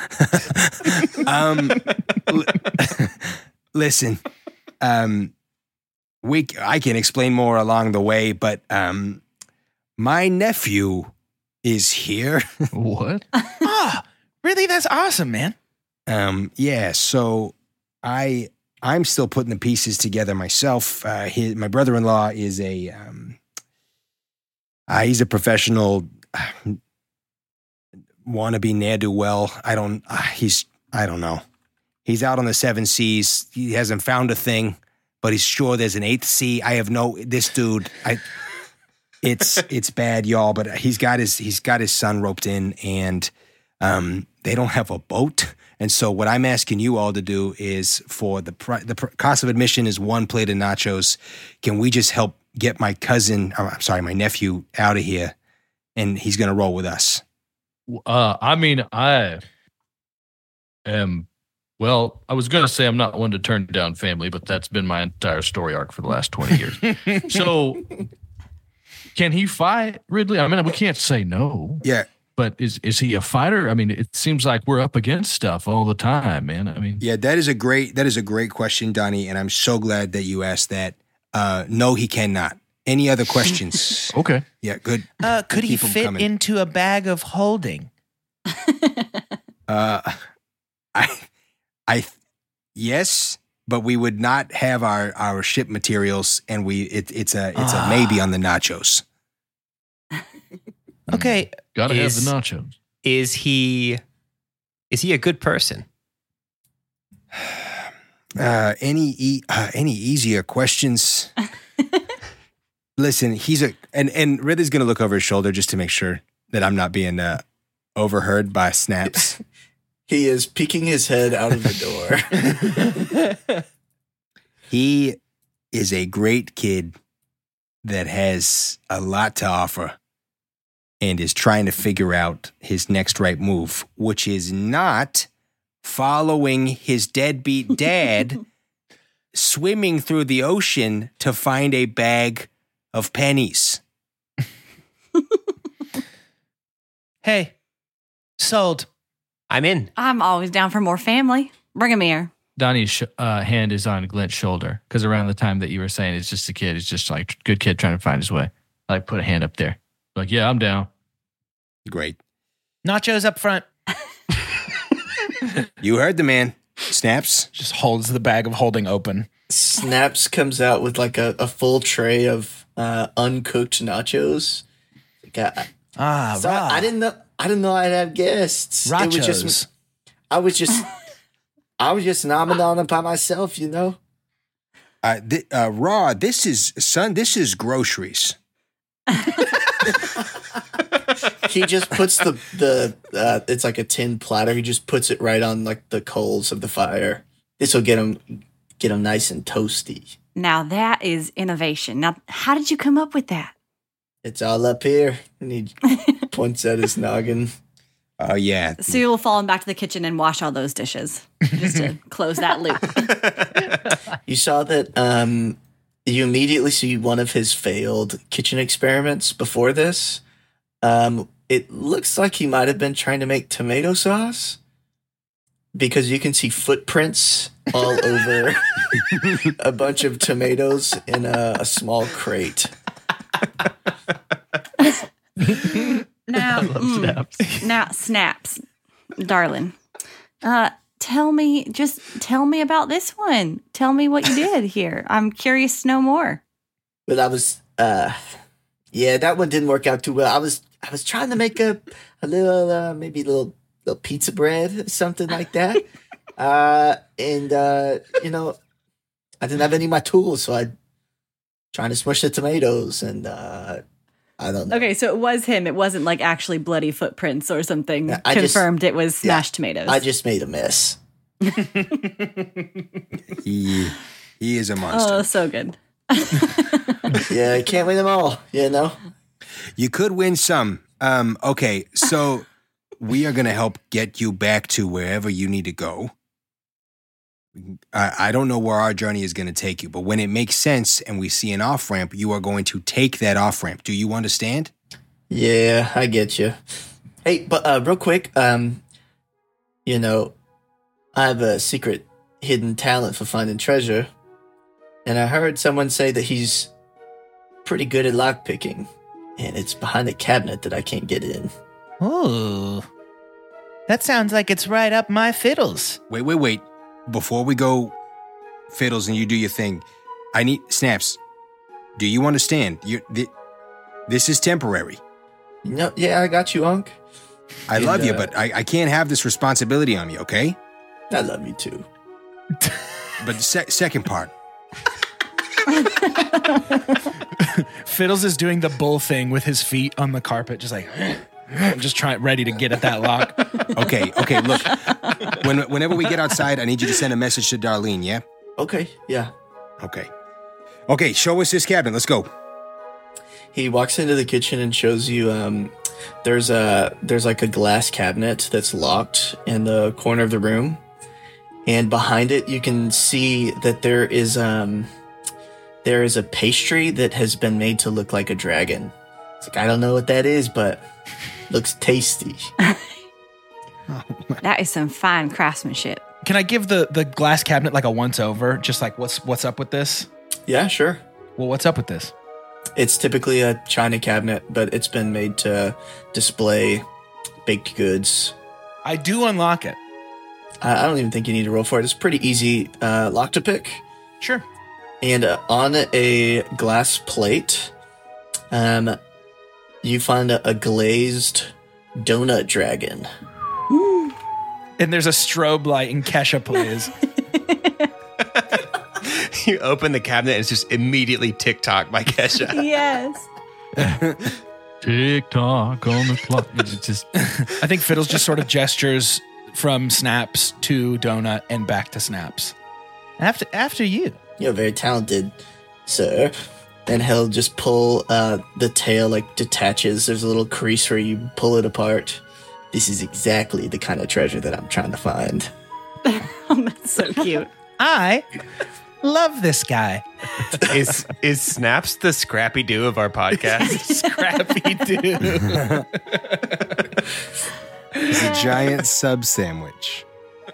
Speaker 2: um, l- listen. Um. We, I can explain more along the way, but um, my nephew is here.
Speaker 6: What?
Speaker 7: Ah, really? That's awesome, man.
Speaker 2: Um, yeah, so I I'm still putting the pieces together myself. Uh, his, my brother-in-law is a um, uh, he's a professional uh, wannabe ne'er-do-well. I don't. Uh, he's I don't know. He's out on the seven seas. He hasn't found a thing. But he's sure there's an eighth sea. I have no this dude. I, it's it's bad, y'all. But he's got his he's got his son roped in, and um, they don't have a boat. And so what I'm asking you all to do is for the pri- the pr- cost of admission is one plate of nachos. Can we just help get my cousin? Oh, I'm sorry, my nephew out of here, and he's gonna roll with us.
Speaker 6: Uh, I mean, I am. Well, I was going to say I'm not one to turn down family, but that's been my entire story arc for the last twenty years. So, can he fight, Ridley? I mean, we can't say no.
Speaker 2: Yeah.
Speaker 6: But is is he a fighter? I mean, it seems like we're up against stuff all the time, man. I mean,
Speaker 2: yeah, that is a great that is a great question, Donnie, and I'm so glad that you asked that. Uh, no, he cannot. Any other questions?
Speaker 6: Okay.
Speaker 2: Yeah, good.
Speaker 7: Uh, could he
Speaker 2: Keep 'em
Speaker 7: fit
Speaker 2: coming.
Speaker 7: into a bag of holding?
Speaker 2: Uh, I, I, yes, but we would not have our, our ship materials, and we it, it's a it's a maybe on the nachos.
Speaker 7: Okay.
Speaker 6: Gotta have
Speaker 4: Is-
Speaker 6: the nachos.
Speaker 4: Is he is he a good person?
Speaker 2: Uh, any e- uh, any easier questions? Listen, he's a and and Ridley's gonna look over his shoulder just to make sure that I'm not being uh, overheard by Snaps.
Speaker 3: He is peeking his head out of the door.
Speaker 2: He is a great kid that has a lot to offer and is trying to figure out his next right move, which is not following his deadbeat dad swimming through the ocean to find a bag of pennies.
Speaker 7: Hey, sold.
Speaker 4: I'm in.
Speaker 8: I'm always down for more family. Bring him here.
Speaker 6: Donnie's sh- uh, hand is on Glint's shoulder because around the time that you were saying it's just a kid, it's just like good kid trying to find his way. I like put a hand up there, like yeah, I'm down.
Speaker 2: Great.
Speaker 7: Nachos up front.
Speaker 2: You heard the man. Snaps.
Speaker 7: Just holds the bag of holding open.
Speaker 3: Snaps comes out with like a, a full tray of uh, uncooked nachos. Like, I,
Speaker 7: Ah,
Speaker 3: so
Speaker 7: raw.
Speaker 3: I didn't know. I didn't know I'd have guests. It was
Speaker 7: Rachos.
Speaker 3: just. I was just. I was just nomming on it by myself, you know.
Speaker 2: Uh, th- uh, Raw, this is, son, this is groceries.
Speaker 3: He just puts the the. Uh, it's like a tin platter. He just puts it right on like the coals of the fire. This will get him get him nice and toasty.
Speaker 8: Now that is innovation. Now, how did you come up with that?
Speaker 3: It's all up here, and he points at his noggin.
Speaker 2: Oh, yeah.
Speaker 8: Sue will fall back to the kitchen and wash all those dishes just to close that loop.
Speaker 3: You saw that. Um, you immediately see one of his failed kitchen experiments before this. Um, it looks like he might have been trying to make tomato sauce because you can see footprints all over a bunch of tomatoes in a, a small crate.
Speaker 8: Now, mm, now snaps, darling. Uh, tell me, just tell me about this one. Tell me what you did here. I'm curious to know more.
Speaker 3: But I was, uh, yeah, that one didn't work out too well. I was, I was trying to make a, a little, uh, maybe a little, little pizza bread, something like that. uh, and, uh, you know, I didn't have any of my tools, so I trying to smush the tomatoes and, uh, I don't know.
Speaker 8: Okay, so it was him. It wasn't like actually bloody footprints or something.
Speaker 3: Yeah, I just-
Speaker 8: Confirmed it was
Speaker 3: yeah,
Speaker 8: smashed tomatoes.
Speaker 3: I just made a mess.
Speaker 2: He he is a monster.
Speaker 8: oh, so good.
Speaker 3: Yeah, I can't win them all, you know?
Speaker 2: You could win some. Um, okay, so we are going to help get you back to wherever you need to go. I, I don't know where our journey is going to take you, but when it makes sense and we see an off-ramp, you are going to take that off-ramp. Do you understand?
Speaker 3: Yeah, I get you. Hey, but uh, real quick, um, you know, I have a secret hidden talent for finding treasure, and I heard someone say that he's pretty good at lockpicking, and it's behind a cabinet that I can't get in.
Speaker 5: Ooh. That sounds like it's right up my fiddles.
Speaker 2: Wait, wait, wait. Before we go fiddles and you do your thing, I need snaps. Do you understand? You th- this is temporary.
Speaker 3: No, yeah, I got you, Unc.
Speaker 2: I
Speaker 3: And,
Speaker 2: love you,
Speaker 3: uh,
Speaker 2: but I, I can't have this responsibility on me, okay?
Speaker 3: I love you too.
Speaker 2: But the se- second part,
Speaker 7: Fiddles is doing the bull thing with his feet on the carpet, just like, just trying, ready to get at that lock.
Speaker 2: okay, okay, look. When, whenever we get outside, I need you to send a message to Darlene, yeah?
Speaker 3: Okay, yeah.
Speaker 2: Okay. Okay, show us this cabinet. Let's go.
Speaker 3: He walks into the kitchen and shows you um there's a there's like a glass cabinet that's locked in the corner of the room. And behind it you can see that there is um there is a pastry that has been made to look like a dragon. It's like I don't know what that is, but looks tasty.
Speaker 8: That is some fine craftsmanship.
Speaker 7: Can I give the, the glass cabinet like a once over? Just like, what's what's up with this?
Speaker 3: Yeah, sure.
Speaker 7: Well, what's up with this?
Speaker 3: It's typically a china cabinet, but it's been made to display baked goods.
Speaker 7: I do unlock it.
Speaker 3: I I don't even think you need to roll for it. It's pretty easy uh, lock to pick.
Speaker 7: Sure.
Speaker 3: And uh, on a glass plate, um, you find a, a glazed donut dragon.
Speaker 7: And there's a strobe light and Kesha plays.
Speaker 4: You open the cabinet and it's just immediately TikTok by Kesha.
Speaker 8: Yes.
Speaker 6: Tick tock on the clock. It's just
Speaker 7: I think Fiddles just sort of gestures from Snaps to Donut and back to Snaps.
Speaker 5: After after you.
Speaker 3: You're very talented, sir. Then he'll just pull uh, the tail, like detaches. There's a little crease where you pull it apart. This is exactly the kind of treasure that I'm trying to find.
Speaker 8: Oh, that's so cute.
Speaker 5: I love this guy.
Speaker 4: Is is Snaps the Scrappy Doo of our podcast?
Speaker 7: Scrappy Doo.
Speaker 2: It's a giant sub sandwich.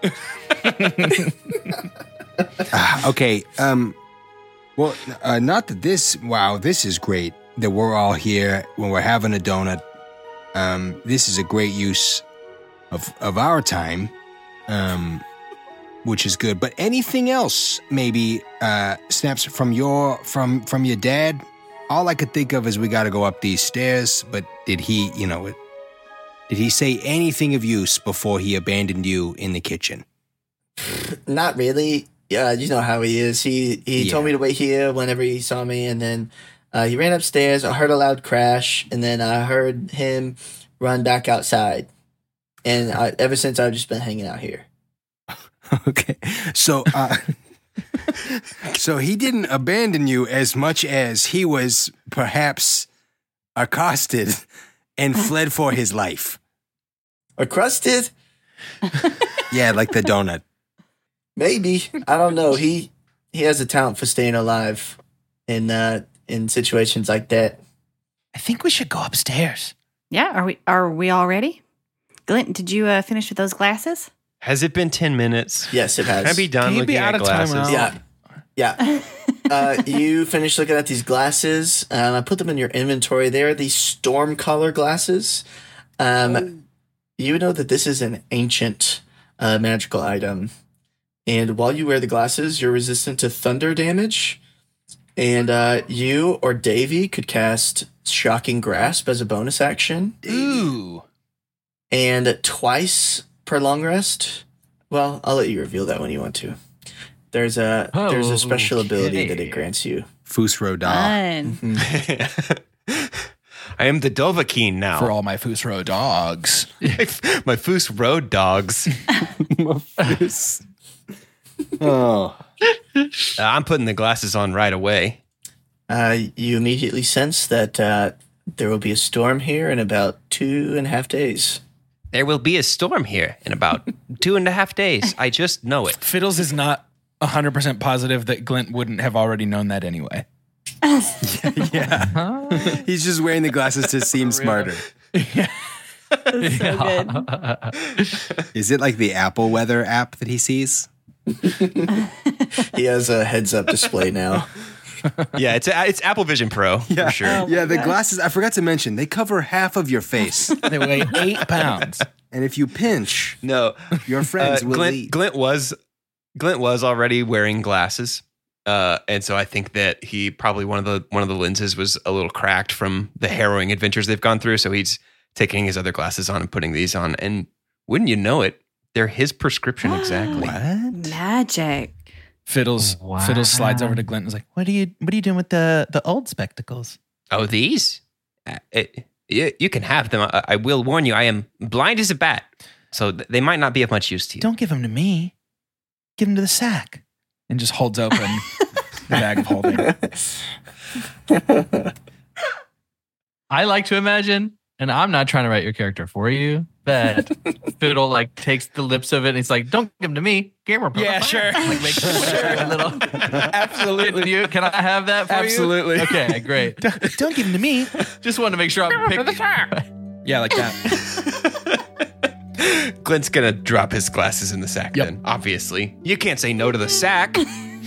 Speaker 2: Ah, okay. Um. Well, uh, not that this. Wow, this is great that we're all here when we're having a donut. Um, this is a great use of of our time, um, which is good. But anything else, maybe uh, Snaps from your from from your dad. All I could think of is we got to go up these stairs. But did he, you know, did he say anything of use before he abandoned you in the kitchen?
Speaker 3: Not really. Yeah, you know how he is. He he
Speaker 2: Yeah.
Speaker 3: told me to wait here whenever he saw me, and then uh, he ran upstairs. I heard a loud crash, and then I heard him run back outside. And I, ever since, I've just been hanging out here.
Speaker 2: Okay, so uh, so he didn't abandon you as much as he was perhaps accosted and fled for his life.
Speaker 3: Or crusted?
Speaker 2: Yeah, like the donut.
Speaker 3: Maybe. I don't know. He he has a talent for staying alive in uh, in situations like that.
Speaker 5: I think we should go upstairs.
Speaker 8: Yeah, are we are we all ready? Glint, did you uh, finish with those glasses?
Speaker 4: Has it been ten minutes?
Speaker 3: Yes, it has.
Speaker 4: Can I be done
Speaker 7: Can you
Speaker 4: looking
Speaker 7: be out
Speaker 4: at
Speaker 7: of time
Speaker 4: glasses?
Speaker 7: now?
Speaker 3: Yeah. Yeah. Uh, you finish looking at these glasses. Um, I put them in your inventory. They are these storm color glasses. Um, You know that this is an ancient uh, magical item. And while you wear the glasses, you're resistant to thunder damage. And uh, you or Davy could cast Shocking Grasp as a bonus action.
Speaker 7: Ooh.
Speaker 3: And twice per long rest. Well, I'll let you reveal that when you want to. There's a
Speaker 6: Oh,
Speaker 3: there's a special ability
Speaker 6: okay.
Speaker 3: that it grants you.
Speaker 2: Fusro Da.
Speaker 8: Fun.
Speaker 4: I am the Dovahkiin now.
Speaker 7: For all my Fusro dogs.
Speaker 4: My Foos Road dogs.
Speaker 2: Oh.
Speaker 4: Uh, I'm putting the glasses on right away.
Speaker 3: Uh, you immediately sense that uh, there will be a storm here in about two and a half days.
Speaker 4: There will be a storm here in about two and a half days. I just know it.
Speaker 7: Fiddles is not one hundred percent positive that Glint wouldn't have already known that anyway.
Speaker 2: Yeah. He's just wearing the glasses to seem smarter.
Speaker 8: That's so good.
Speaker 2: Is it like the Apple weather app that he sees?
Speaker 3: He has a heads-up display now.
Speaker 4: Yeah, it's it's Apple Vision Pro
Speaker 2: Yeah.
Speaker 4: for sure.
Speaker 2: yeah, the glasses, I forgot to mention, they cover half of your face.
Speaker 7: They weigh eight pounds.
Speaker 2: And if you pinch,
Speaker 4: No,
Speaker 2: your friends
Speaker 4: uh,
Speaker 2: will
Speaker 4: Glint,
Speaker 2: leave.
Speaker 4: Glint was Glint was already wearing glasses, uh, and so I think that he probably one of the one of the lenses was a little cracked from the harrowing adventures they've gone through. So he's taking his other glasses on and putting these on, and wouldn't you know it, they're his prescription exactly.
Speaker 2: What?
Speaker 8: Magic.
Speaker 7: Fiddles
Speaker 6: Wow.
Speaker 7: Fiddles slides over to Glint and is like, "What are you what are you doing with the the old spectacles?"
Speaker 4: Oh, these? Uh, it, you, you can have them. I, I will warn you, I am blind as a bat, so th- they might not be of much use to you.
Speaker 7: Don't give them to me. Give them to the sack. And just holds open the bag of holding.
Speaker 6: I like to imagine, and I'm not trying to write your character for you, that Fiddle like takes the lips of it and he's like, "Don't give them to me. Gamer."
Speaker 7: Yeah, sure.
Speaker 6: Like make sure a little.
Speaker 7: Absolutely.
Speaker 6: Can, you, can I have that for
Speaker 7: Absolutely.
Speaker 6: you? Okay, great.
Speaker 7: Don't, don't give them to me.
Speaker 6: Just wanted to make sure I'm picking.
Speaker 7: Yeah, like that.
Speaker 4: Glint's gonna drop his glasses in the sack
Speaker 7: Yep.
Speaker 4: then, obviously. You can't say no to the sack.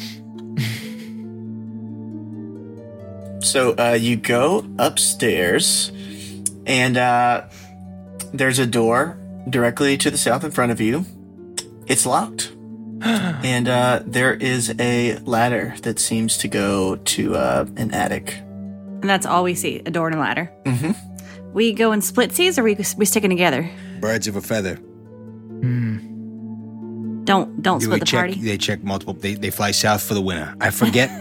Speaker 3: So uh, you go upstairs, and uh, there's a door directly to the south in front of you. It's locked. And uh, there is a ladder that seems to go to uh, an attic.
Speaker 8: And that's all we see, a door and a ladder.
Speaker 3: Mm-hmm.
Speaker 8: We go in splitsies or we we sticking together?
Speaker 2: Birds of a feather.
Speaker 8: Don't don't
Speaker 2: Do
Speaker 8: split
Speaker 2: we
Speaker 8: the
Speaker 2: check,
Speaker 8: party.
Speaker 2: They check multiple. They, they fly south for the winter. I forget.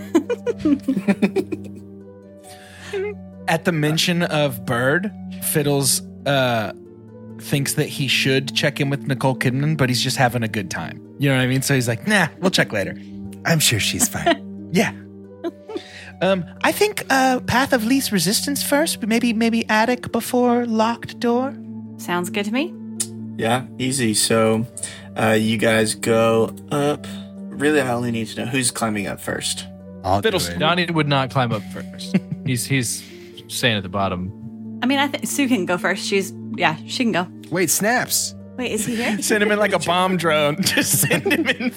Speaker 7: At the mention of Bird, Fiddles uh, thinks that he should check in with Nicole Kidman, but he's just having a good time. You know what I mean? So he's like, "Nah, we'll check later."
Speaker 2: I'm sure she's fine.
Speaker 7: Yeah. um, I think uh, path of least resistance first, but maybe maybe attic before locked door.
Speaker 8: Sounds good to me.
Speaker 3: Yeah, easy. So uh, you guys go up. Really, I only need to know who's climbing up first.
Speaker 2: I'll do
Speaker 7: Fiddles-
Speaker 2: it.
Speaker 6: Donnie would not climb up first. He's he's staying at the bottom.
Speaker 8: I mean, I think Sue can go first. She's yeah, she can go.
Speaker 2: Wait, snaps.
Speaker 8: Wait, is he here?
Speaker 7: Send him in like a bomb drone. Just send him in.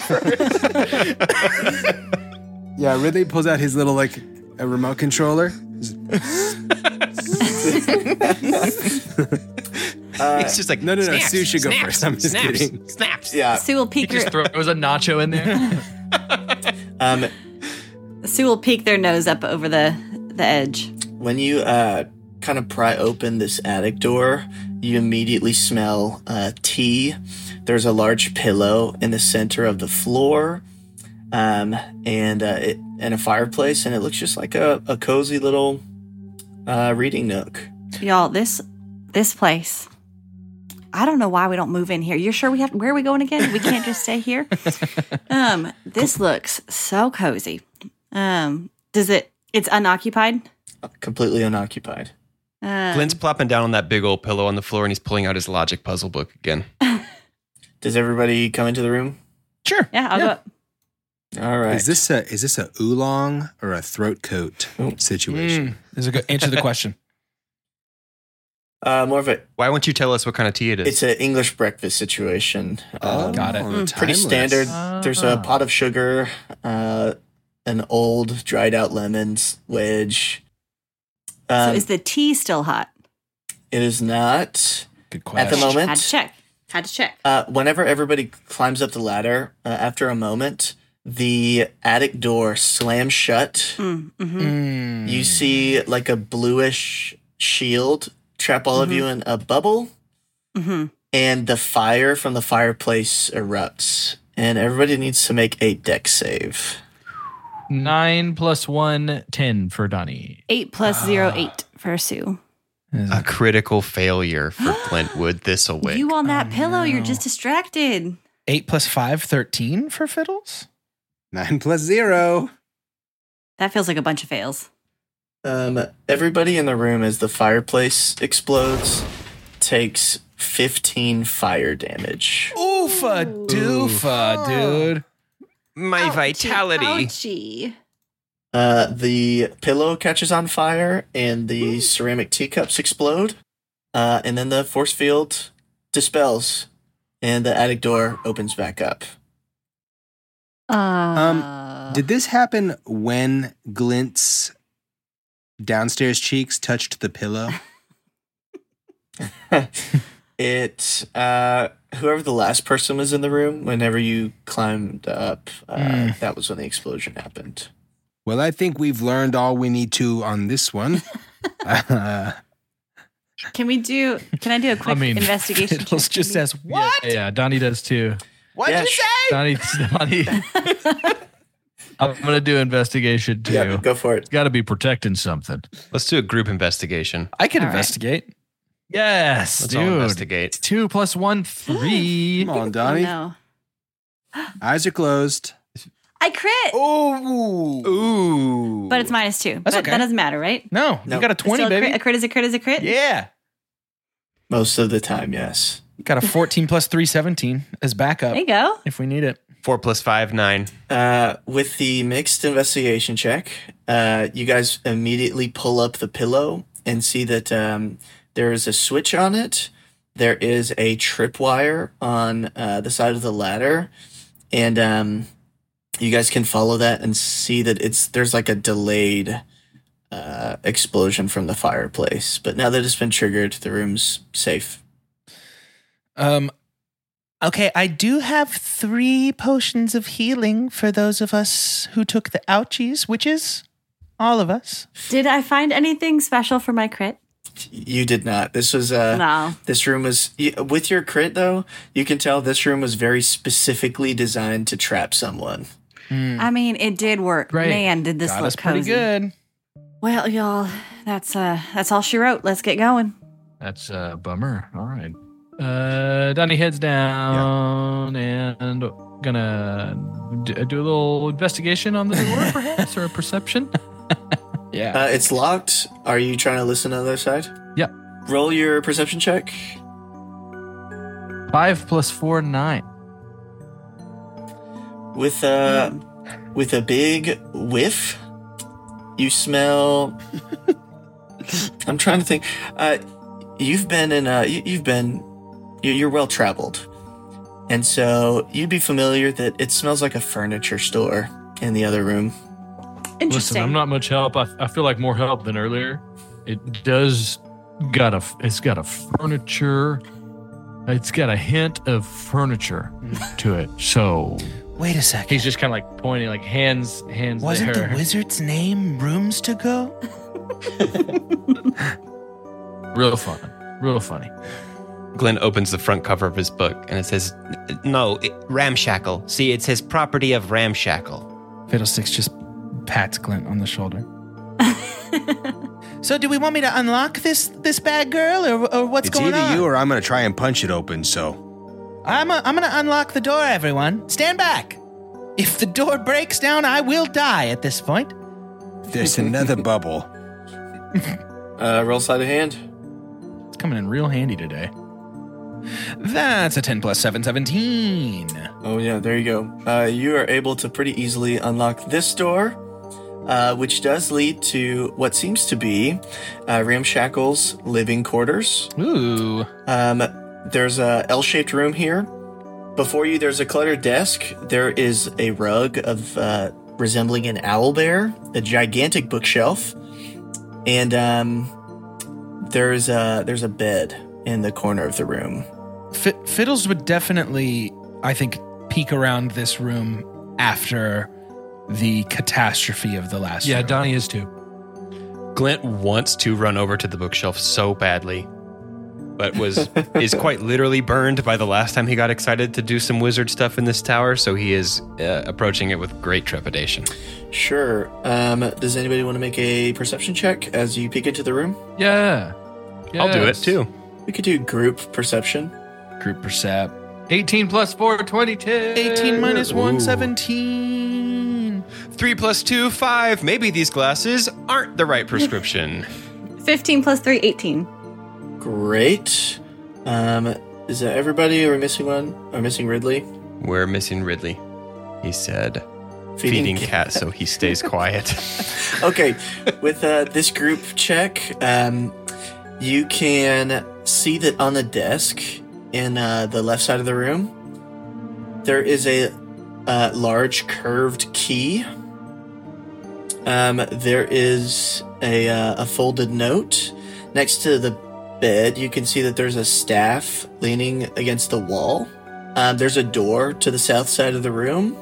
Speaker 2: Yeah, Ridley pulls out his little like a remote controller.
Speaker 4: It's just like,
Speaker 2: no, no, no,
Speaker 4: snaps,
Speaker 2: Sue should go
Speaker 4: snaps,
Speaker 2: first. I'm just
Speaker 4: snaps,
Speaker 2: kidding.
Speaker 4: Snaps.
Speaker 3: Yeah.
Speaker 8: Sue will
Speaker 6: He
Speaker 8: peek her.
Speaker 6: just throws a nacho in there.
Speaker 3: Um,
Speaker 8: Sue will peek their nose up over the the edge.
Speaker 3: when you uh, kind of pry open this attic door, you immediately smell uh, tea. There's a large pillow in the center of the floor, um, and uh, it, and a fireplace, and it looks just like a, a cozy little uh, reading nook.
Speaker 8: Y'all, this this place. I don't know why we don't move in here. You're sure we have? Where are we going again? We can't just stay here. Um, this looks so cozy. Um, does it? It's unoccupied.
Speaker 3: Completely unoccupied.
Speaker 8: Um,
Speaker 4: Glint's plopping down on that big old pillow on the floor and he's pulling out his logic puzzle book again.
Speaker 3: Does everybody come into the room?
Speaker 7: Sure.
Speaker 8: yeah, I'll go up.
Speaker 3: All right.
Speaker 2: Is this a is this a oolong or a throat coat situation?
Speaker 7: Mm, this is a good answer the question.
Speaker 3: uh, more of a?
Speaker 4: Why won't you tell us what kind of tea it is?
Speaker 3: It's an English breakfast situation.
Speaker 2: Oh,
Speaker 3: Um,
Speaker 7: got it.
Speaker 2: timeless.
Speaker 3: Pretty standard. There's a
Speaker 6: Ah.
Speaker 3: pot of sugar, uh, an old dried out lemons wedge. Um,
Speaker 8: So is the tea still hot?
Speaker 3: it is not
Speaker 7: Good
Speaker 3: at
Speaker 7: question.
Speaker 3: the moment.
Speaker 8: Had to check. Had to check.
Speaker 3: Uh, whenever everybody climbs up the ladder, uh, after a moment, the attic door slams shut.
Speaker 8: Mm, mm-hmm.
Speaker 7: Mm.
Speaker 3: You see like a bluish shield trap all of you in a bubble,
Speaker 8: Mm-hmm.
Speaker 3: and the fire from the fireplace erupts. And everybody needs to make a dex save.
Speaker 6: Nine plus one, ten for Donnie.
Speaker 8: Eight plus zero, eight for Sue.
Speaker 4: A critical failure for Glentwood Thistlewick.
Speaker 8: You on that pillow, you're just distracted.
Speaker 7: Eight plus five, thirteen for Fiddles?
Speaker 2: Nine plus zero.
Speaker 8: That feels like a bunch of fails.
Speaker 3: Um, everybody in the room, as the fireplace explodes, takes fifteen fire damage.
Speaker 7: Oofa doofa, dude.
Speaker 4: My
Speaker 8: Ouchie,
Speaker 4: vitality.
Speaker 8: Ouchie.
Speaker 3: Uh, the pillow catches on fire, and the ceramic teacups explode. Uh, and then the force field dispels, and the attic door opens back up.
Speaker 8: Uh,
Speaker 2: Um, Did this happen when Glint's downstairs cheeks touched the pillow?
Speaker 3: It, uh, whoever the last person was in the room, whenever you climbed up, uh,
Speaker 7: Mm.
Speaker 3: that was when the explosion happened.
Speaker 2: Well, I think we've learned all we need to on this one. Uh,
Speaker 8: Can we do? Can I do a quick
Speaker 6: mean,
Speaker 8: investigation?
Speaker 7: Fiddles
Speaker 8: check,
Speaker 7: just
Speaker 8: maybe?
Speaker 7: says, what?
Speaker 6: Yeah, yeah, Donnie does too.
Speaker 7: What'd
Speaker 3: Yeah,
Speaker 7: you
Speaker 3: sh-
Speaker 7: say?
Speaker 6: Donnie, Donnie. I'm gonna do investigation too.
Speaker 3: Yeah, go for it.
Speaker 6: Got to be protecting something.
Speaker 4: Let's do a group investigation.
Speaker 7: I can
Speaker 8: All right.
Speaker 7: investigate.
Speaker 6: Yes,
Speaker 4: Let's all
Speaker 6: dude.
Speaker 4: investigate.
Speaker 6: Two plus one, three.
Speaker 2: come on,
Speaker 8: Oh,
Speaker 2: Donnie.
Speaker 8: no.
Speaker 2: Eyes are closed.
Speaker 8: I crit,
Speaker 2: Oh, ooh!
Speaker 8: but it's minus two.
Speaker 7: That's
Speaker 8: but
Speaker 7: okay.
Speaker 8: that doesn't matter, right?
Speaker 7: No,
Speaker 3: No.
Speaker 7: you got a
Speaker 8: It's
Speaker 7: twenty,
Speaker 8: still a
Speaker 7: baby.
Speaker 8: Crit. A crit is a crit is a crit.
Speaker 7: Yeah.
Speaker 3: Most of the time, yes.
Speaker 7: You got a fourteen plus three, seventeen as backup
Speaker 8: There you go.
Speaker 7: if we need it.
Speaker 4: Four plus five, nine.
Speaker 3: Uh, with the mixed investigation check, uh, you guys immediately pull up the pillow and see that um, there is a switch on it. There is a tripwire on uh, the side of the ladder, and um, you guys can follow that and see that it's there's like a delayed uh, explosion from the fireplace. But now that it's been triggered, the room's safe.
Speaker 7: Um, okay, I do have three potions of healing for those of us who took the ouchies, which is all of us.
Speaker 8: Did I find anything special for my crit?
Speaker 3: You did not. This was uh,
Speaker 8: No.
Speaker 3: This room was y- with your crit though. You can tell this room was very specifically designed to trap someone.
Speaker 8: I mean, it did work.
Speaker 6: Great.
Speaker 8: Man, did this
Speaker 7: Got
Speaker 8: look
Speaker 7: us pretty
Speaker 8: cozy.
Speaker 7: good.
Speaker 8: Well, y'all, that's uh, that's all she wrote. Let's get going.
Speaker 6: That's a bummer. All right. Uh, Donnie heads down and gonna d- do a little investigation on the door, perhaps, or a perception.
Speaker 7: Yeah.
Speaker 3: Uh, it's locked. Are you trying to listen to the other side?
Speaker 6: Yep.
Speaker 3: Roll your perception check.
Speaker 6: Five plus four, nine.
Speaker 3: With a with a big whiff, you smell. I'm trying to think. Uh, you've been in. Uh, you, you've been. you- You're well traveled, and so you'd be familiar that it smells like a furniture store in the other room.
Speaker 8: Interesting.
Speaker 6: Listen, I'm not much help. I, I feel like more help than earlier. It does got a. It's got a furniture. It's got a hint of furniture to it. So
Speaker 7: Wait a second.
Speaker 6: he's just kind of like pointing, like hands, hands
Speaker 7: Wasn't
Speaker 6: there.
Speaker 7: the wizard's name Rooms to Go?
Speaker 6: Real fun, real funny.
Speaker 4: Glenn opens the front cover of his book and it says, no, it, Ramshackle. See, it says property of Ramshackle.
Speaker 7: Fiddlesticks just pats Glint on the shoulder. So, do we want me to unlock this this bad girl, or, or what's
Speaker 2: It's
Speaker 7: going
Speaker 2: either
Speaker 7: on?
Speaker 2: you or I'm going to try and punch it open. So
Speaker 7: I'm a, I'm going to unlock the door, everyone. Stand back. If the door breaks down, I will die at this point.
Speaker 2: there's another bubble.
Speaker 3: Uh, roll sleight of hand.
Speaker 7: It's coming in real handy today. That's a ten plus seven, seventeen.
Speaker 3: Oh yeah, there you go. Uh, you are able to pretty easily unlock this door, uh, which does lead to what seems to be uh, Ramshackle's living quarters.
Speaker 7: Ooh.
Speaker 3: Um, there's a L-shaped room here. Before you, there's a cluttered desk. There is a rug of uh, resembling an owl bear, a gigantic bookshelf, and um, there's a there's a bed in the corner of the room.
Speaker 7: F- Fiddles would definitely, I think, peek around this room after the catastrophe of the last
Speaker 6: Yeah,
Speaker 7: room.
Speaker 6: Donnie is too.
Speaker 4: Glint wants to run over to the bookshelf so badly, but was is quite literally burned by the last time he got excited to do some wizard stuff in this tower, so he is uh, approaching it with great trepidation.
Speaker 3: Sure. Um, does anybody want to make a perception check as you peek into the room?
Speaker 6: Yeah.
Speaker 4: I'll do it
Speaker 6: Yes.
Speaker 4: too.
Speaker 3: We could do group perception.
Speaker 7: Group percep.
Speaker 6: eighteen plus four, twenty-two.
Speaker 7: eighteen minus one,
Speaker 4: Ooh.
Speaker 7: seventeen.
Speaker 4: Three plus two, five. Maybe these glasses aren't the right prescription.
Speaker 8: fifteen plus three, eighteen.
Speaker 3: Great. Um, is that everybody? Or are we missing one? Or missing Ridley?
Speaker 4: We're missing Ridley. He said, feeding, cat so he stays quiet.
Speaker 3: Okay, with uh, this group check, um, you can see that on the desk in uh, the left side of the room, there is a uh, large curved key. Um, there is a, uh, a folded note. Next to the bed, you can see that there's a staff leaning against the wall. Um, there's a door to the south side of the room.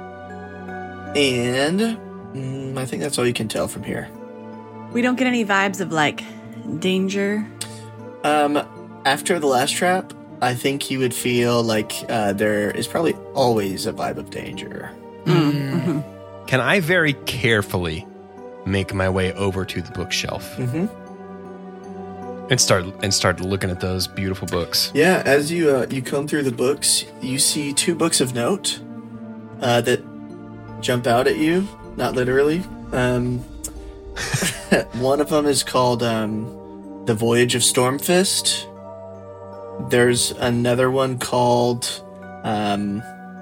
Speaker 3: And mm, I think that's all you can tell from here.
Speaker 8: We don't get any vibes of like danger.
Speaker 3: Um, after the last trap, I think you would feel like uh, there is probably always a vibe of danger.
Speaker 8: Mm-hmm.
Speaker 4: Can I very carefully make my way over to the bookshelf
Speaker 3: Mm-hmm.
Speaker 4: and start and start looking at those beautiful books?
Speaker 3: Yeah, as you uh, you comb through the books, you see two books of note uh, that jump out at you. Not literally. Um, one of them is called um, "The Voyage of Stormfist." There's another one called um,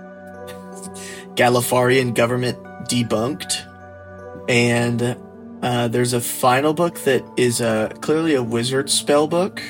Speaker 3: "Gallifarian Government Debunked," and uh, there's a final book that is uh, clearly a wizard spell book.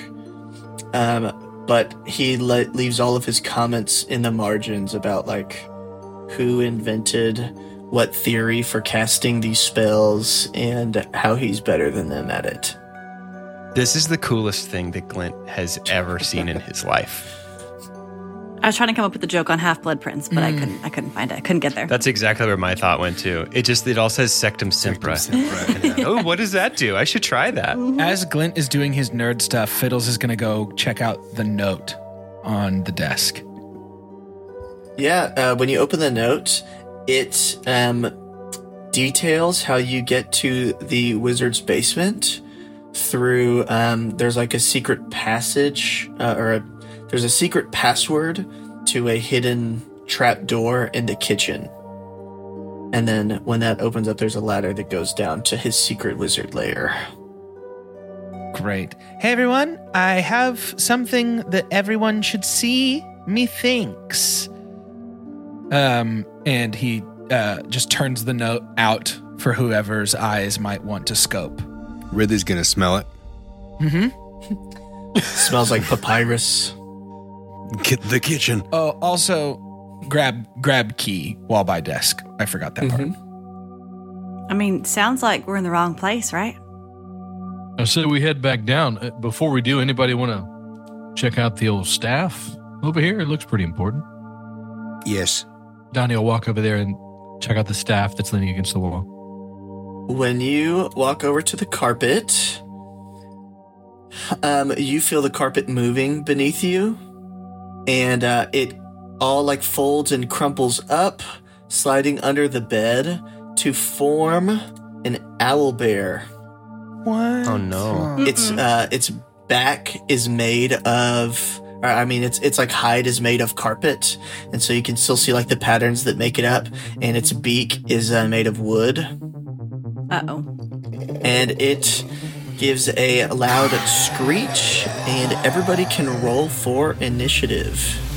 Speaker 3: Um, but he le- leaves all of his comments in the margins about like who invented what theory for casting these spells and how he's better than them at it.
Speaker 4: This is the coolest thing that Glint has ever seen in his life.
Speaker 8: I was trying to come up with a joke on Half-Blood Prince, but I couldn't. I couldn't find it. I couldn't get there.
Speaker 4: That's exactly where my thought went to. It just, it all says Sectum Sempra. Oh, what does that do? I should try that.
Speaker 7: As Glint is doing his nerd stuff, Fiddles is going to go check out the note on the desk.
Speaker 3: Yeah, uh, when you open the note, it um, details how you get to the wizard's basement through, um, there's like a secret passage, uh, or a, there's a secret password to a hidden trap door in the kitchen. And then when that opens up, there's a ladder that goes down to his secret wizard lair.
Speaker 7: Great. Hey, everyone. I have something that everyone should see, methinks. Um, and he uh, just turns the note out for whoever's eyes might want to scope.
Speaker 2: Ridley's gonna smell it.
Speaker 7: Mm-hmm.
Speaker 3: Smells like papyrus.
Speaker 2: Get the kitchen.
Speaker 7: Oh, also, grab grab key while by desk. I forgot that part.
Speaker 8: I mean, sounds like we're in the wrong place, right?
Speaker 6: I say we head back down. Uh, Before we do, anybody want to check out the old staff over here? It looks pretty important.
Speaker 2: Yes.
Speaker 6: Donnie will walk over there and check out the staff that's leaning against the wall.
Speaker 3: When you walk over to the carpet, um, you feel the carpet moving beneath you, and uh, it all like folds and crumples up, sliding under the bed to form an owlbear.
Speaker 7: What?
Speaker 4: Oh, no.
Speaker 3: Its uh, its back is made of, or, I mean, it's it's like hide is made of carpet, and so you can still see like the patterns that make it up. And its beak is uh, made of wood.
Speaker 8: Uh oh.
Speaker 3: And it gives a loud screech, and everybody can roll for initiative.